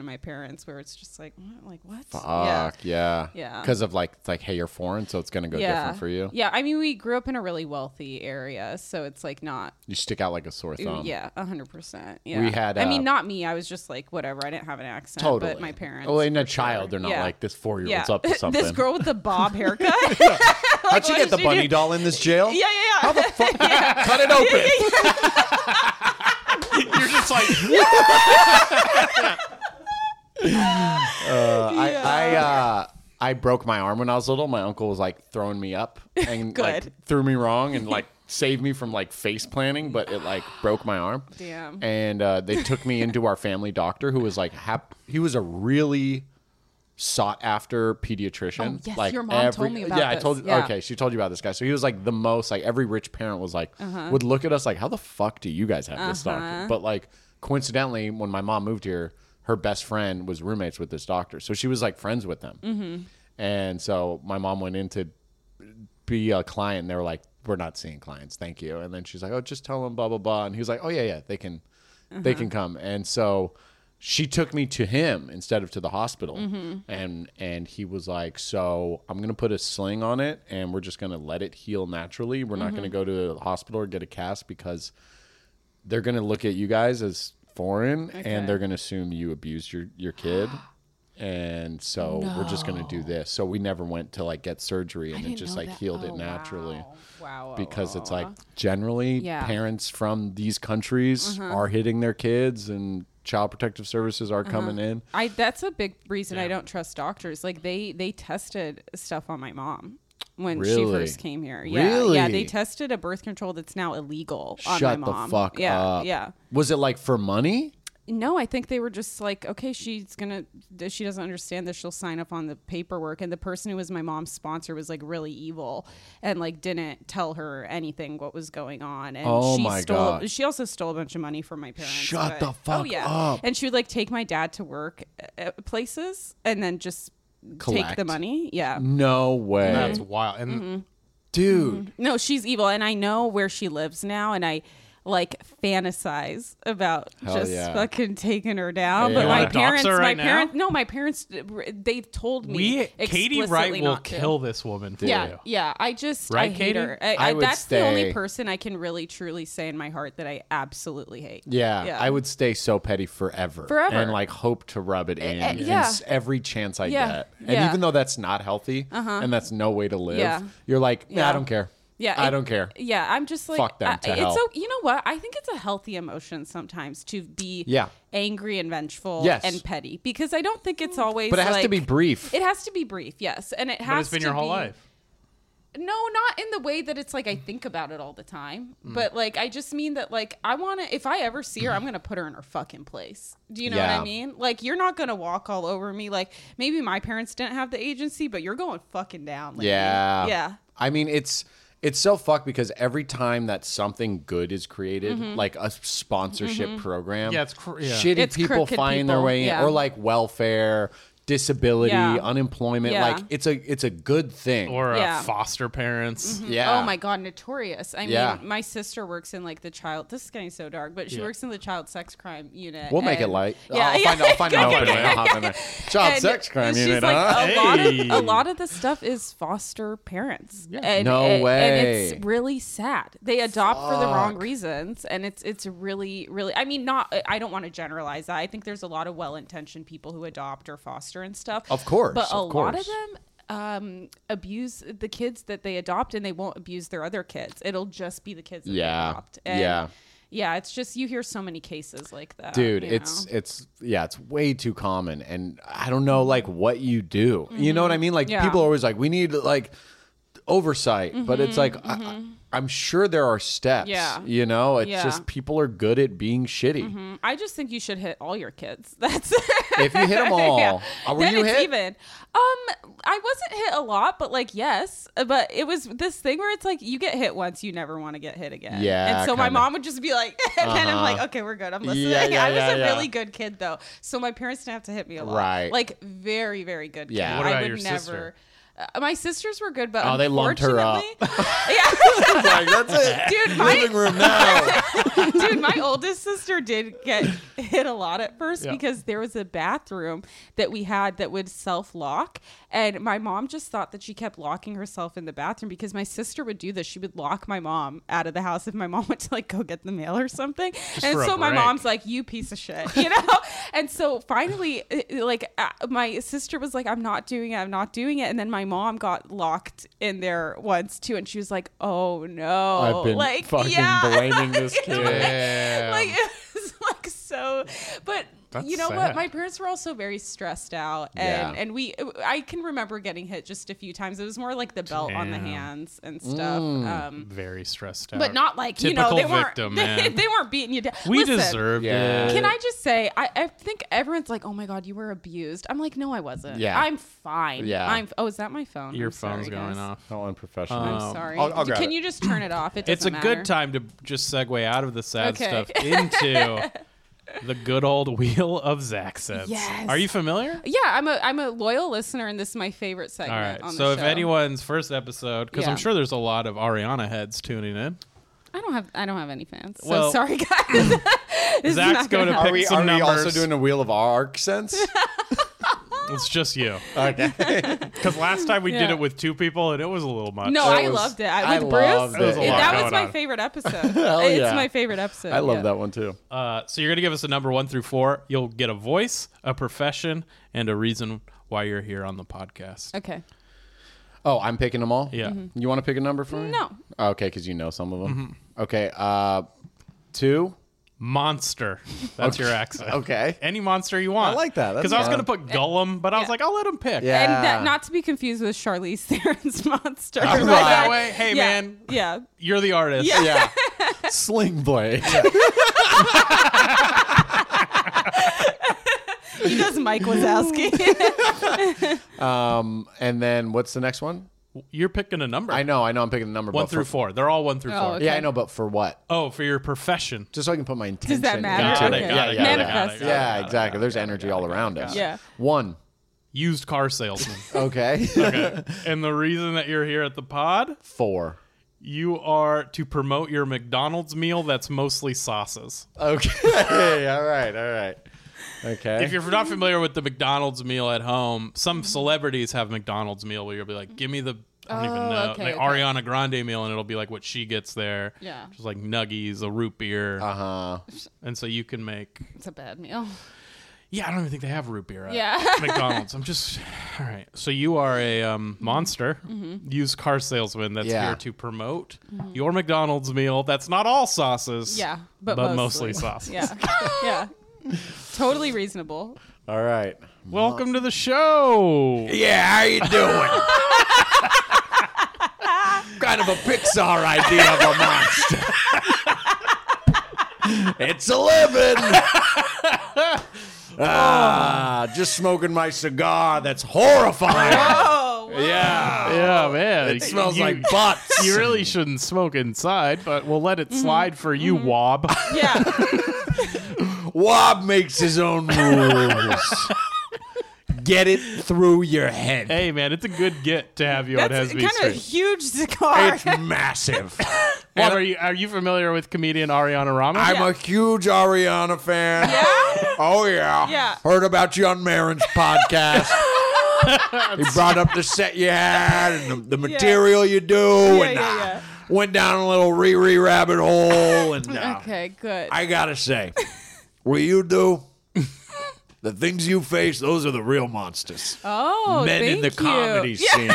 parents where it's just like, what? Like what? Fuck yeah. Yeah. Because of like, it's like, hey, you're foreign, so it's gonna go Yeah. different for you. Yeah. I mean, we grew up in a really wealthy area, so it's like not. You stick out like a sore thumb. Yeah, a hundred percent. Yeah. We had, I mean, uh, not me. I was just like, whatever. I didn't have an accent. Totally. But my parents. Oh, and a for child, sure. they're not Yeah. like this four year old's Yeah. up to something. This girl with the bob haircut. How'd she what get the did she bunny do? doll in this jail? Yeah, yeah, yeah. How the fuck? Cut it open. You're just like, Uh, I I, uh, I broke my arm when I was little. My uncle was like throwing me up and like Good. threw me wrong and like saved me from like face planting, but it like broke my arm. Damn. And uh, they took me into our family doctor, who was like, hap- he was a really sought after pediatrician. Oh, yes, like your mom told me about Yeah, I this. told you. Yeah. Okay, she told you about this guy. So he was like the most like every rich parent was like Uh-huh. would look at us like, how the fuck do you guys have this doctor? But like coincidentally, when my mom moved here, her best friend was roommates with this doctor, so she was like friends with them. Mm-hmm. And so my mom went in to be a client, and they were like, we're not seeing clients, thank you. And then she's like, oh, just tell them blah blah blah. And he was like, oh yeah yeah, they can they Uh-huh. can come. And so she took me to him instead of to the hospital. Mm-hmm. And and he was like, so I'm gonna put a sling on it, and we're just gonna let it heal naturally. We're not Mm-hmm. gonna go to the hospital or get a cast, because they're gonna look at you guys as foreign, Okay. and they're gonna assume you abused your your kid. And so we're just gonna do this. So we never went to like get surgery, and it didn't just know like that. healed Oh, it naturally. Wow. Wow. Because it's wow. like generally Yeah. Uh-huh. parents from these countries are hitting their kids, and child protective services are coming in. I that's a big reason I don't trust doctors. Like they they tested stuff on my mom when she Really? first came here. Yeah, yeah. They Really? tested a birth control that's now illegal on Shut my the mom. fuck yeah, up. Yeah. Was it like for money? No, I think they were just like, okay, she's gonna. She doesn't understand this. She'll sign up on the paperwork. And the person who was my mom's sponsor was like really evil and like didn't tell her anything what was going on. And Oh she my stole. God. She also stole a bunch of money from my parents. Shut but- the fuck oh, yeah. up. And she would like take my dad to work at places and then just take Collect. the money. Yeah. No way. that's wild. And Mm-hmm. Dude. No, she's evil, and I know where she lives now, and I like fantasize about Hell just yeah. fucking taking her down. Yeah. But You my wanna dox parents, her my right now? parents, no, my parents, they've told me. we, Katie Wright explicitly will not to. kill this woman for Yeah, you. yeah. I just Right, I hate Katie? her. I, I I, would that's the only stay- person I can really truly say in my heart that I absolutely hate. Yeah, Yeah. I would stay so petty forever. Forever. And like hope to rub it in uh, and yeah. s- every chance I Yeah, get. And yeah. even though that's not healthy and that's no way to live, Yeah. you're like, nah, Yeah. I don't care. Yeah, I it- don't care. Yeah, I'm just like, Fuck them I- to it's hell. so, you know what? I think it's a healthy emotion sometimes to be Yeah. angry and vengeful Yes. and petty, because I don't think it's always. But it has to like- be brief. It has to be brief, yes, and it has. But it's been to your whole be- life. No, not in the way that it's like I think about it all the time, Mm. but like I just mean that like I want to. If I ever see her, I'm gonna put her in her fucking place. Do you know Yeah. what I mean? Like you're not gonna walk all over me. Like maybe my parents didn't have the agency, but you're going fucking down. Lady. Yeah. yeah. I mean, it's it's so fucked because every time that something good is created, like a sponsorship program, Yeah, it's cr- yeah. shitty It's people crooked find their people, way in, yeah. or like welfare, disability, Yeah. unemployment. Yeah. Like it's a it's a good thing. Or uh, Yeah. foster parents. yeah. Oh my god, notorious. I Yeah. mean, my sister works in like the child. This is getting so dark, but she Yeah. works in the child sex crime unit. We'll make it and- light. Yeah, I'll yeah. find, I'll find an Good. opening. I'll hop in there. Child And sex crime she's unit, like, huh? a lot of Hey. a lot of the stuff is foster parents. Yeah. And, No and, way. And it's really sad. They adopt for the wrong Fuck. reasons, and it's it's really really. I mean, not. I don't want to generalize that. I think there's a lot of well-intentioned people who adopt or foster and stuff. Of course, but a of lot of course. them um abuse the kids that they adopt, and they won't abuse their other kids. It'll just be the kids that Yeah. they adopt. And Yeah. yeah, it's just you hear so many cases like that, Dude, you it's know? it's yeah, it's way too common, and I don't know like what you do. You know what I mean? Like Mm-hmm. Yeah. people are always like, we need like oversight, but it's like I, I'm sure there are steps. Mm-hmm. Yeah. You know, it's Yeah. just people are good at being shitty. Mm, I just think you should hit all your kids. That's If you hit them all, Yeah. uh, were Then you it's hit? even. Um, I wasn't hit a lot, but like yes, but it was this thing where it's like you get hit once, you never want to get hit again. Yeah, And so my kinda. mom would just be like, and then I'm Uh-huh. like, okay, we're good. I'm listening. Yeah, yeah, I was yeah, a yeah. really good kid though, so my parents didn't have to hit me a lot. Right. Like very, very good. Kid. Yeah. What I about would your never. sister? Uh, my sisters were good, but Oh, they lumped her up. unfortunately- yeah. Like, that's it. Dude, my Living room now. Dude, my oldest sister did get hit a lot at first Yeah. because there was a bathroom that we had that would self-lock, and my mom just thought that she kept locking herself in the bathroom because my sister would do this. She would lock my mom out of the house if my mom went to like go get the mail or something. and for a so my break. mom's like, "You piece of shit," you know? And so finally, it- like uh, my sister was like, "I'm not doing it. I'm not doing it." And then my mom got locked in there once too, and she was like, "Oh no!" I've been like, fucking yeah. blaming this kid. Damn. like it was like so, but That's you know sad. what? My parents were also very stressed out, and Yeah. and we I can remember getting hit just a few times. It was more like the belt on the Damn. hands and stuff. Um, Very stressed out. but not like you Typical know they weren't victim, they, man. they weren't beating you down. We Listen, deserved Yeah. it. Can I just say, I, I think everyone's like, "Oh my God, you were abused." I'm like, "No, I wasn't. Yeah. I'm fine. Yeah. I'm." Oh, is that my phone? Your I'm sorry, phone's going guys. off. How unprofessional. I'm Um, sorry. I'll- I'll grab Can it. you just turn it off? It doesn't It's a matter. good time to just segue out of the sad Okay. stuff into the good old wheel of Zach Says. Yes. Are you familiar? Yeah, I'm a I'm a loyal listener, and this is my favorite All segment. right. On So the if show. anyone's first episode, because Yeah. I'm sure there's a lot of Ariana heads tuning in. I don't have I don't have any fans. So Well, sorry, guys. This is Zach's not going to happen. pick Are we, some are we numbers. also doing a wheel of arc sense? It's just you. Okay. Because last time we did Yeah. it with two people, and it was a little much. No, That I was- loved it. I I, with loved Bruce, it. There was a it- lot that going was my on. favorite episode. Hell it's yeah. my favorite episode. I love yeah. that one too. Uh, so you're going to give us a number one through four. You'll get a voice, a profession, and a reason why you're here on the podcast. Okay. Oh, I'm picking them all? Yeah. You want to pick a number for me? No. Okay, because you know some of them. Okay. Uh, two. Monster. That's your accent. Okay. Any monster you want. I like that. That's Because I was fun. going to put Gollum, but I was Yeah. like, I'll let him pick. Yeah. And that, not to be confused with Charlize Theron's monster. All By right. the That way, hey, yeah. man. Yeah. You're the artist. Yeah. Yeah. Sling blade. He does Mike Wazowski. Um, and then what's the next one? You're picking a number. I know, I know. I'm picking a number. One but through for, four. They're all one through Oh, four. okay. Yeah, I know, but for what? Oh, for your profession. Just so I can put my intention. Does that matter? into Got it. it, Okay. got it, Yeah, got it, yeah, got it, Manifest. got it, yeah, got it, exactly. got it, There's got it, energy got all it, around got it, us. got it. Yeah. One. Used car salesman. Okay. Okay. And the reason that you're here at the pod, Four. you are to promote your McDonald's meal that's mostly sauces. Okay. all right. All right. Okay. If you're not familiar with the McDonald's meal at home, some celebrities have McDonald's meal where you'll be like, give me the, I don't even Oh, know, okay, the okay. Ariana Grande meal, and it'll be like what she gets there. Yeah. Just like nuggies, a root beer. uh huh. And so you can make, It's a bad meal. yeah, I don't even think they have root beer at Yeah. McDonald's. I'm just, all right. So you are a um, monster, Mm-hmm. used car salesman that's Yeah. here to promote your McDonald's meal that's not all sauces. Yeah. But, But mostly, mostly sauces. Yeah. Yeah. Totally reasonable. All right. Welcome to the show. Yeah, how you doing? Kind of a Pixar idea of a monster. It's a living. Ah, just smoking my cigar. That's horrifying. Oh. Yeah. Yeah, man. It smells You- like butts. You really shouldn't smoke inside, but we'll let it Mm-hmm. slide for you, Wob. Yeah. Wob makes his own rules. Get it through your head. Hey, man, it's a good get to have you That's on kind Hesby of a Street. huge cigar. It's massive. And are you are you familiar with comedian Ariana Rama? I'm Yeah. a huge Ariana fan. Yeah? Oh, yeah. Yeah. Heard about you on Marin's podcast. He brought up the set you had and the, the material you do. Yeah, and yeah, uh, yeah. went down a little Riri rabbit hole. And uh, Okay, good. I got to say, what you do, the things you face, those are the real monsters. oh, Men in thank the you. comedy scene.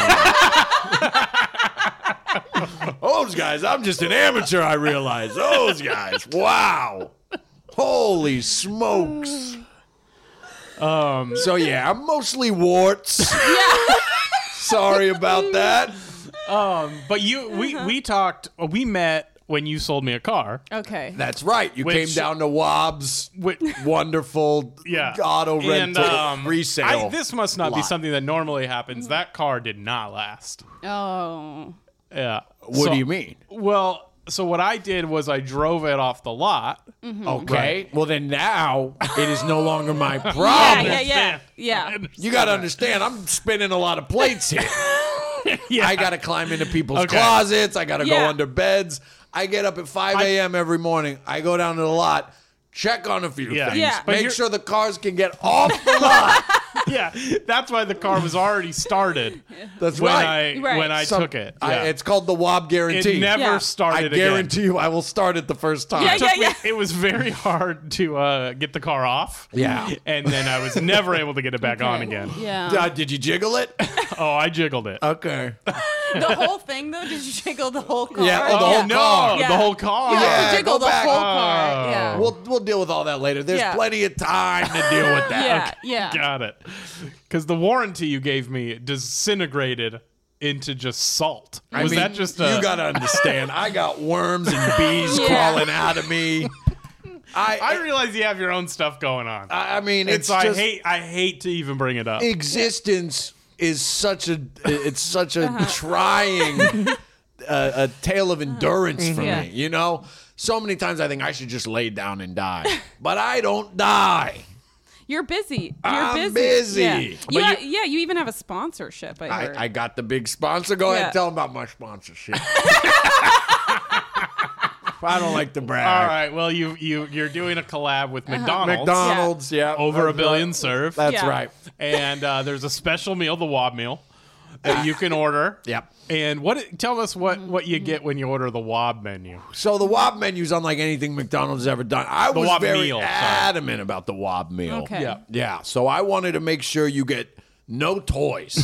Those guys, I'm just an amateur, I realize. Those guys, wow. Holy smokes. Um, So, yeah, I'm mostly warts. Sorry about that. um, but you, we Uh-huh. we talked, uh, we met when you sold me a car. Okay. That's right. You Which- came down to Wobb's Which, wonderful yeah, auto And, rental um, resale. I, this must not be lot. something that normally happens. That car did not last. Oh. Yeah. What So- do you mean? Well, so what I did was I drove it off the lot. Okay. Well, then now it is no longer my Yeah, problem. yeah, yeah. I Yeah. understand You got to that. understand, I'm spinning a lot of plates here. Yeah. I got to climb into people's Okay. closets. I got to Yeah. go under beds. I get up at five a.m. every morning. I go down to the lot, check on a few Yeah. things, Yeah. But make you're- sure the cars can get off the lot. Yeah, that's why the car was already started That's when right. I Right. when I Some- took it. I- Yeah. it's called the W O B guarantee. It never Yeah. I started guarantee again. you, I will start it the first time. Yeah, It took yeah, me- it was very hard to uh, get the car off. Yeah. And then I was never able to get it back on again. Yeah. Uh, did you jiggle it? Oh, I jiggled it. Okay. The whole thing though, did you jiggle the whole car? Yeah, oh, the oh, whole no, car. Yeah. the whole car. You have Yeah, to jiggle go the back. whole car. Oh. Yeah. We'll we'll deal with all that later. There's Yeah. plenty of time to deal with that. yeah, yeah. Got it. Because the warranty you gave me disintegrated into just salt. I Was mean, that just a... you gotta understand? I got worms and bees Yeah. crawling out of me. I I realize you have your own stuff going on. I, I mean, and it's so just I hate I hate to even bring it up. existence is such a it's such a Uh-huh. trying uh, a tale of endurance for Yeah. me. You know, so many times I think I should just lay down and die, but I don't die. You're busy. You're I'm busy. busy. Yeah. But You ha- you- yeah, you even have a sponsorship. I heard. I, I got the big sponsor. Go ahead, Yeah. tell them about my sponsorship. I don't like to brag. All right. Well, you you you're doing a collab with McDonald's. McDonald's, yeah, Over a That's billion right. served. That's Yeah. right. And uh, there's a special meal, the W O B meal, that you can order. Yep. And what? Tell us what what you get when you order the W O B menu. So the W O B menu's unlike anything McDonald's has ever done. I was W O B very meal, sorry. adamant about the W O B meal. Okay. Yeah. Yeah. So I wanted to make sure you get no toys.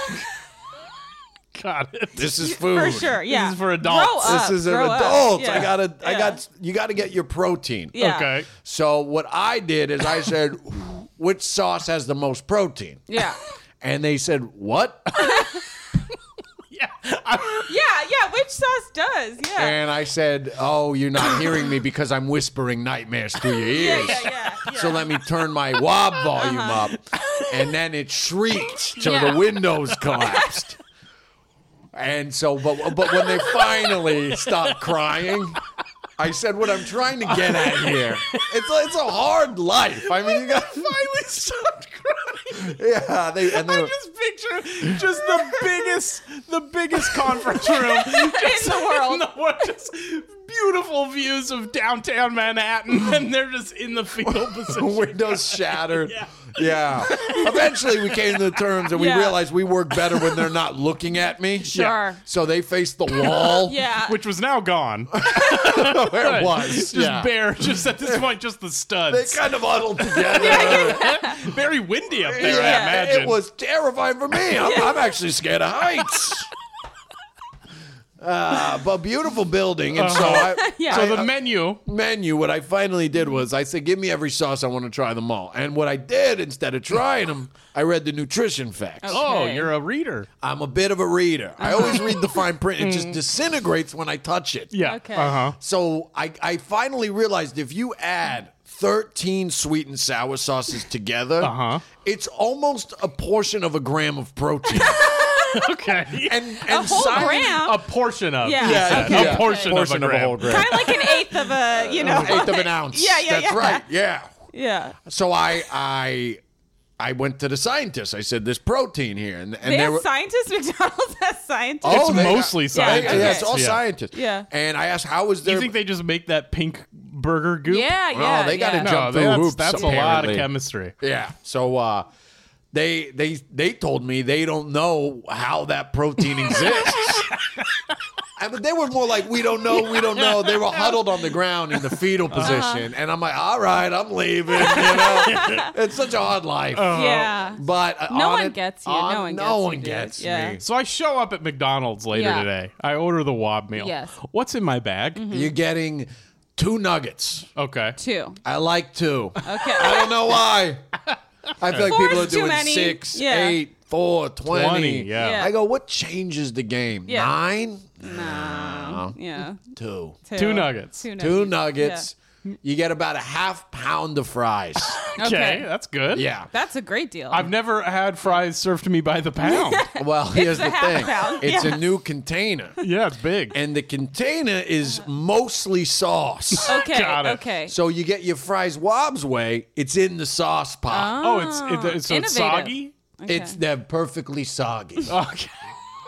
Got it. This is food. For sure. Yeah. is for adults. Grow This up, is an grow up. adult. I Yeah. gotta. I Yeah. got. You got to get your protein. Yeah. Okay. So what I did is I said, which sauce has the most protein? Yeah. And they said, what? Yeah. Yeah, yeah. Which sauce does? Yeah. And I said, oh, you're not hearing me because I'm whispering nightmares through your yeah, ears. yeah, yeah, yeah. So let me turn my W O B volume up. And then it shrieked till Yeah. the windows collapsed. And so, but, but when they finally stopped crying, I said, what I'm trying to get at here, it's, it's a hard life. I mean, you got to finally stop crying. Yeah. They, and they I were, just picture just the biggest, the biggest conference room just In the world. in the world, just beautiful views of downtown Manhattan, and they're just in the fetal position. windows shattered. Yeah. Yeah. Eventually, we came to terms and we Yeah. realized we work better when they're not looking at me. Sure. So they faced the wall Yeah. Which was now gone. where it was. Just yeah. bare, just at this point, just the They studs. kind of huddled together. Very windy up there, I Yeah. imagine. It was terrifying for me. I'm, I'm actually scared of heights. Uh, but beautiful building, and so I, Yeah. So I- the uh, menu, menu. What I finally did was I said, "Give me every sauce. I want to try them all." And what I did instead of trying them, I read the nutrition facts. oh, Okay. you're a reader. I'm a bit of a reader. I always read the fine print. It just disintegrates when I touch it. Yeah. Okay. Uh huh. So I, I finally realized if you add thirteen sweet and sour sauces together, Uh-huh. it's almost a portion of a gram of protein. Okay. and A and whole science- gram. a portion of. Yeah. you Yeah, said. okay, a portion, okay. of, a gram. whole gram. Kind of like an eighth of a, you know. Eighth of an ounce. Yeah, yeah, That's yeah. right. Yeah. Yeah. So I I I went to the scientists. I said, "There's protein here," and, and They they have were. scientists. McDonald's has scientists. It's they got- mostly Yeah, scientists. Yeah, okay. it's all Yeah. scientists. Yeah. And I asked, "How was Do their?" you think they just make that pink burger goop? Yeah, yeah. Oh, they gotta yeah. jump No, through that's, hoops, that's a lot of apparently. chemistry. Yeah. So uh, they they they told me they don't know how that protein exists. I mean, they were more like, we don't know, we don't know. They were huddled on the ground in the fetal position, and I'm like, all right, I'm leaving. You know, it's such a hard life. Yeah. But uh, No on one it- gets you. on- No one no gets you, one dude. gets Yeah. me. So I show up at McDonald's later Yeah. today. I order the W O B meal. Yes. What's in my bag? You're getting two nuggets. Okay. Two. I like two. Okay. I don't know why. I feel like Four's people are too doing many. six, Yeah. eight, four, twenty. twenty, yeah. Yeah. I go, what changes the game? Yeah. Nine? No. Yeah. Two. Two, Two nuggets. Two nuggets. Two nuggets. You get about a half pound of fries. Okay, Okay. that's good. Yeah. That's a great deal. I've never had fries served to me by the pound. Well, here's the the half thing. pound, It's yeah. a new container. Yeah, it's big. And the container is mostly sauce. okay. Got it. Okay. So you get your fries Wobb's way, it's in the sauce pot. Oh, it's, it, it's so it's Innovative. soggy. Okay. It's they're perfectly soggy. Okay.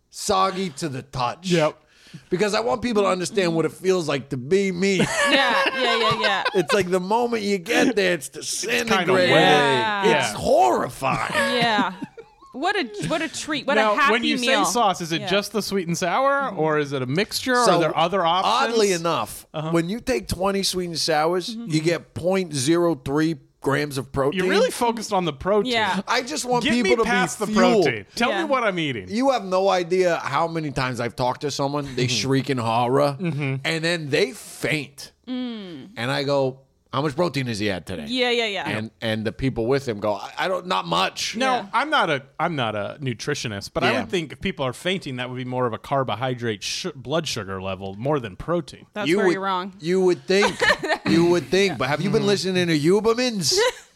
soggy to the touch. Yep. Because I want people to understand what it feels like to be me. Yeah, yeah, yeah, yeah. It's like the moment you get there, it's disintegrating. wet. Yeah. It's Yeah. horrifying. Yeah. What a what a treat. What now, a happy when you meal. say sauce, is it Yeah. just the sweet and sour, or is it a mixture? or So, are there other options? Oddly enough, when you take twenty sweet and sours, you get zero point zero three grams of protein. You're really focused on the protein. Yeah. I just want Get people me to past be the fueled. protein. Tell Yeah. me what I'm eating. You have no idea how many times I've talked to someone, they Mm-hmm. shriek in horror, and then they faint. And I go, how much protein has he had today? Yeah, yeah, yeah. And and the people with him go, I, I don't, not much. No, Yeah. I'm not a I'm not a nutritionist, but I Yeah. would think if people are fainting, that would be more of a carbohydrate sh- blood sugar level more than protein. That's you where would, you're wrong. You would think. You would think. But have you Mm-hmm. been listening to Hubermans?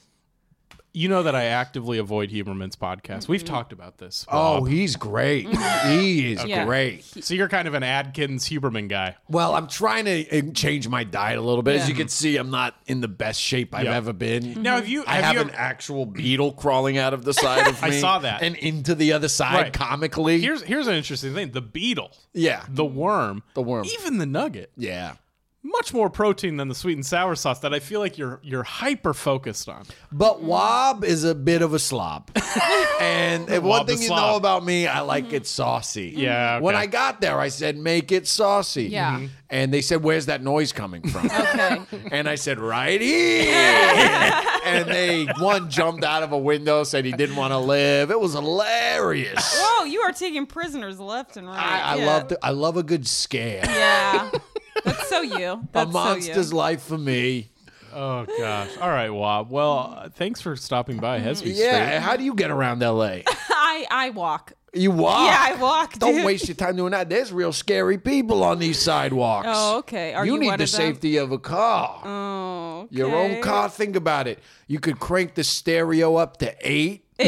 You know that I actively avoid Huberman's podcast. We've talked about this. Oh, Rob. he's great. He is Yeah. great. So you're kind of an Adkins Huberman guy. Well, I'm trying to uh, change my diet a little bit. As Yeah. you can see, I'm not in the best shape I've Yeah. ever been. Now, have you? I have have you an ever- actual beetle crawling out of the side of me. I saw that. And into the other side Right. comically. Here's here's an interesting thing: the beetle, yeah. the worm, The worm. even the nugget. Yeah. Much more protein than the sweet and sour sauce that I feel like you're you're hyper focused on. But Wob is a bit of a slob. and and one Wob the thing you know slob. about me, I like it saucy. Yeah, When okay. I got there, I said, make it saucy. Yeah. Mhm. And they said, where's that noise coming from? Okay. And I said, right here. And they, one jumped out of a window, said he didn't want to live. It was hilarious. Whoa, you are taking prisoners left and right. I, I yeah. love the, I love a good scare. Yeah. That's so you. That's A so monster's you. life for me. Oh gosh! All right, Wob. Well, uh, thanks for stopping by Hesby Yeah. Street. How do you get around L A? I I walk. You walk. Yeah, I walk, Don't dude. waste your time doing that. There's real scary people on these sidewalks. Oh, okay. Are you need one the of them? safety of a car. Oh, okay. Your own car. Think about it. You could crank the stereo up to eight. Eight?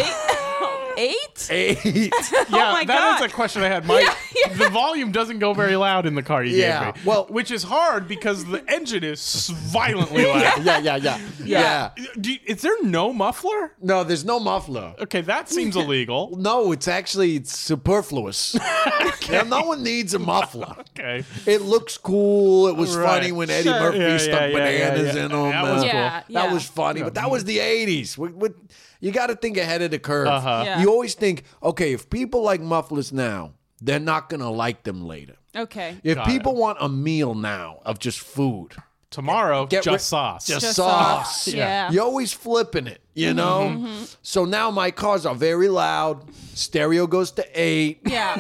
Eight? Eight. Yeah, Oh my that God. was a question I had. My Yeah, yeah. the volume doesn't go very loud in the car you Yeah, gave me. well- which is hard because the engine is violently loud. yeah, yeah, yeah, yeah. Do you- is there no muffler? No, there's no muffler. Okay, that seems illegal. No, it's actually it's superfluous. Yeah, no one needs a muffler. Okay. It looks cool. It was Right. funny when Eddie Sure. Murphy Yeah, stuck yeah, yeah, bananas yeah, in yeah. them. That was Uh, cool. Yeah, That yeah. was funny, but that was the eighties. What, what, you got to think ahead of the curve. Uh-huh. Yeah. You always think, okay, if people like mufflers now, they're not going to like them later. Okay. If Got people want a meal now of just food, Tomorrow, Get just rid- sauce. just, Just sauce. sauce. Yeah. You're always flipping it, you know? So now my cars are very loud. Stereo goes to eight. Yeah.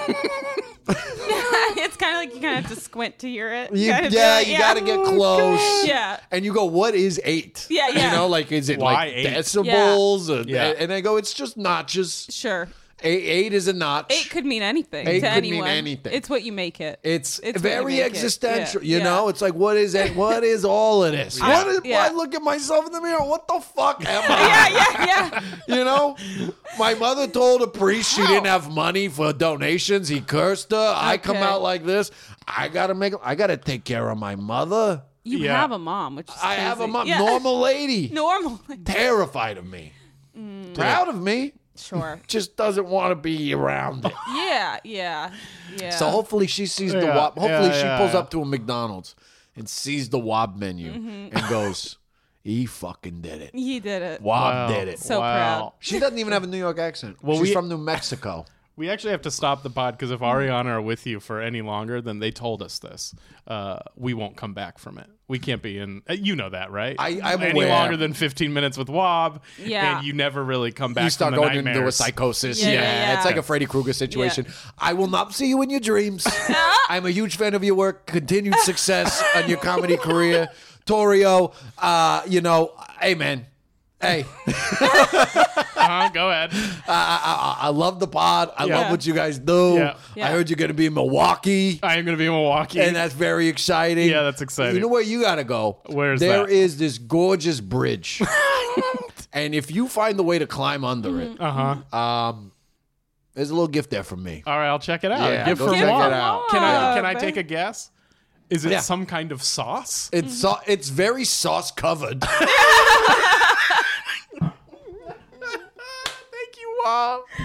It's kind of like you kind of have to squint to hear it. You, kind of yeah, feel it. you got to get close. Yeah. And you go, what is eight? Yeah, yeah. You know, like, is it Why like eight? decibels? Or- Yeah. And I go, it's just notches. Sure. Eight, eight is a notch. Eight could mean anything Eight to could mean anyone. anything. It's what you make it. It's, It's what you very make it. existential. Yeah. You Yeah. know, it's like, what is it? What is all of this? Yeah. What is, Yeah. I look at myself in the mirror. What the fuck am I? Yeah, yeah, yeah. You know, my mother told a priest she didn't have money for donations. He cursed her. I come Okay. out like this. I gotta make. I gotta take care of my mother. You Yeah. have a mom, which is I have a crazy. mom, Yeah. normal lady, Normal. terrified of me, proud of me. Sure. Just doesn't want to be around it. Yeah, yeah, yeah. So hopefully she sees the Yeah, Wob. Hopefully yeah, she yeah, pulls yeah. up to a McDonald's and sees the Wob menu Mm-hmm. and goes, "He fucking did it. he did it. Wob Wow. did it." So proud. She doesn't even have a New York accent. Well, She's we- from New Mexico. We actually have to stop the pod because if Ariana are with you for any longer, then they told us this. Uh, we won't come back from it. We can't be in. Uh, you know that, right? I- I'm any aware. longer than fifteen minutes with Wob, Yeah. and you never really come back. You start from the going into a nightmares. psychosis. Yeah, Yeah, yeah, yeah. it's like a Freddy Krueger situation. I will not see you in your dreams. I'm a huge fan of your work. Continued success on your comedy career. Torio, uh, you know, hey, man. Hey, Uh-huh, go ahead. I, I, I love the pod. I Yeah. love what you guys do. Yeah. Yeah. I heard you're going to be in Milwaukee. I am going to be in Milwaukee. And that's very exciting. Yeah, that's exciting. You know where you got to go? Where's There that? is this gorgeous bridge. And if you find the way to climb under it, uh huh. um, there's a little gift there from me. All right, I'll check it out. Yeah, Give go for check Wob. it out. Can I? Yeah. Can I take a guess? Is it Yeah. some kind of sauce? It's so, it's very sauce covered. Thank you, Wob.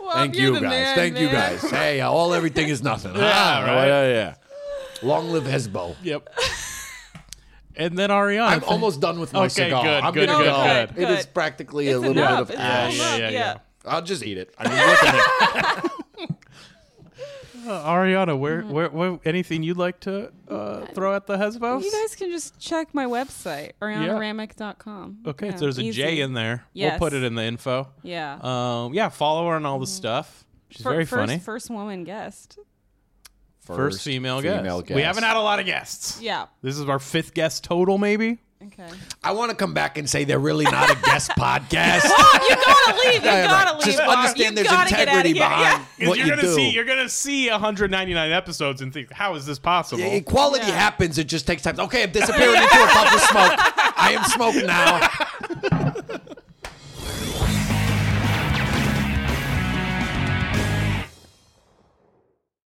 Well, Thank you're you the guys. man, Thank you man. guys. Hey, uh, all everything is nothing. Yeah, Ah, right. Yeah, yeah. Long live Hesbo. Yep. And then Ariana. I'm almost done with my Okay, cigar. good, I'm good, gonna good, go. good, It is good. practically It's a little enough. bit of It's ash. enough. yeah, yeah, yeah. I'll just eat it. I mean, look at it. Uh, Ariana, where, where, where, anything you'd like to uh, throw at the Hesbos? You guys can just check my website, ariana ramick dot com. Okay, Yeah, so there's a easy. J in there. Yes. We'll put it in the info. Yeah. Um, yeah, follow her on all the stuff. She's Fir- very first, funny. First woman guest. First, female, guest. female We guest. haven't had a lot of guests. Yeah. This is our fifth guest total, maybe. Okay. I want to come back and say they're really not a guest podcast. You gotta leave. You Yeah, gotta right. leave. Just Mark. understand you there's gotta get outta integrity here. behind Yeah. what you're you gonna do. see, you're gonna see one hundred ninety-nine episodes and think, how is this possible? Yeah, equality Yeah. happens. It just takes time. Okay, I'm disappearing into a puff of smoke. I am smoking now.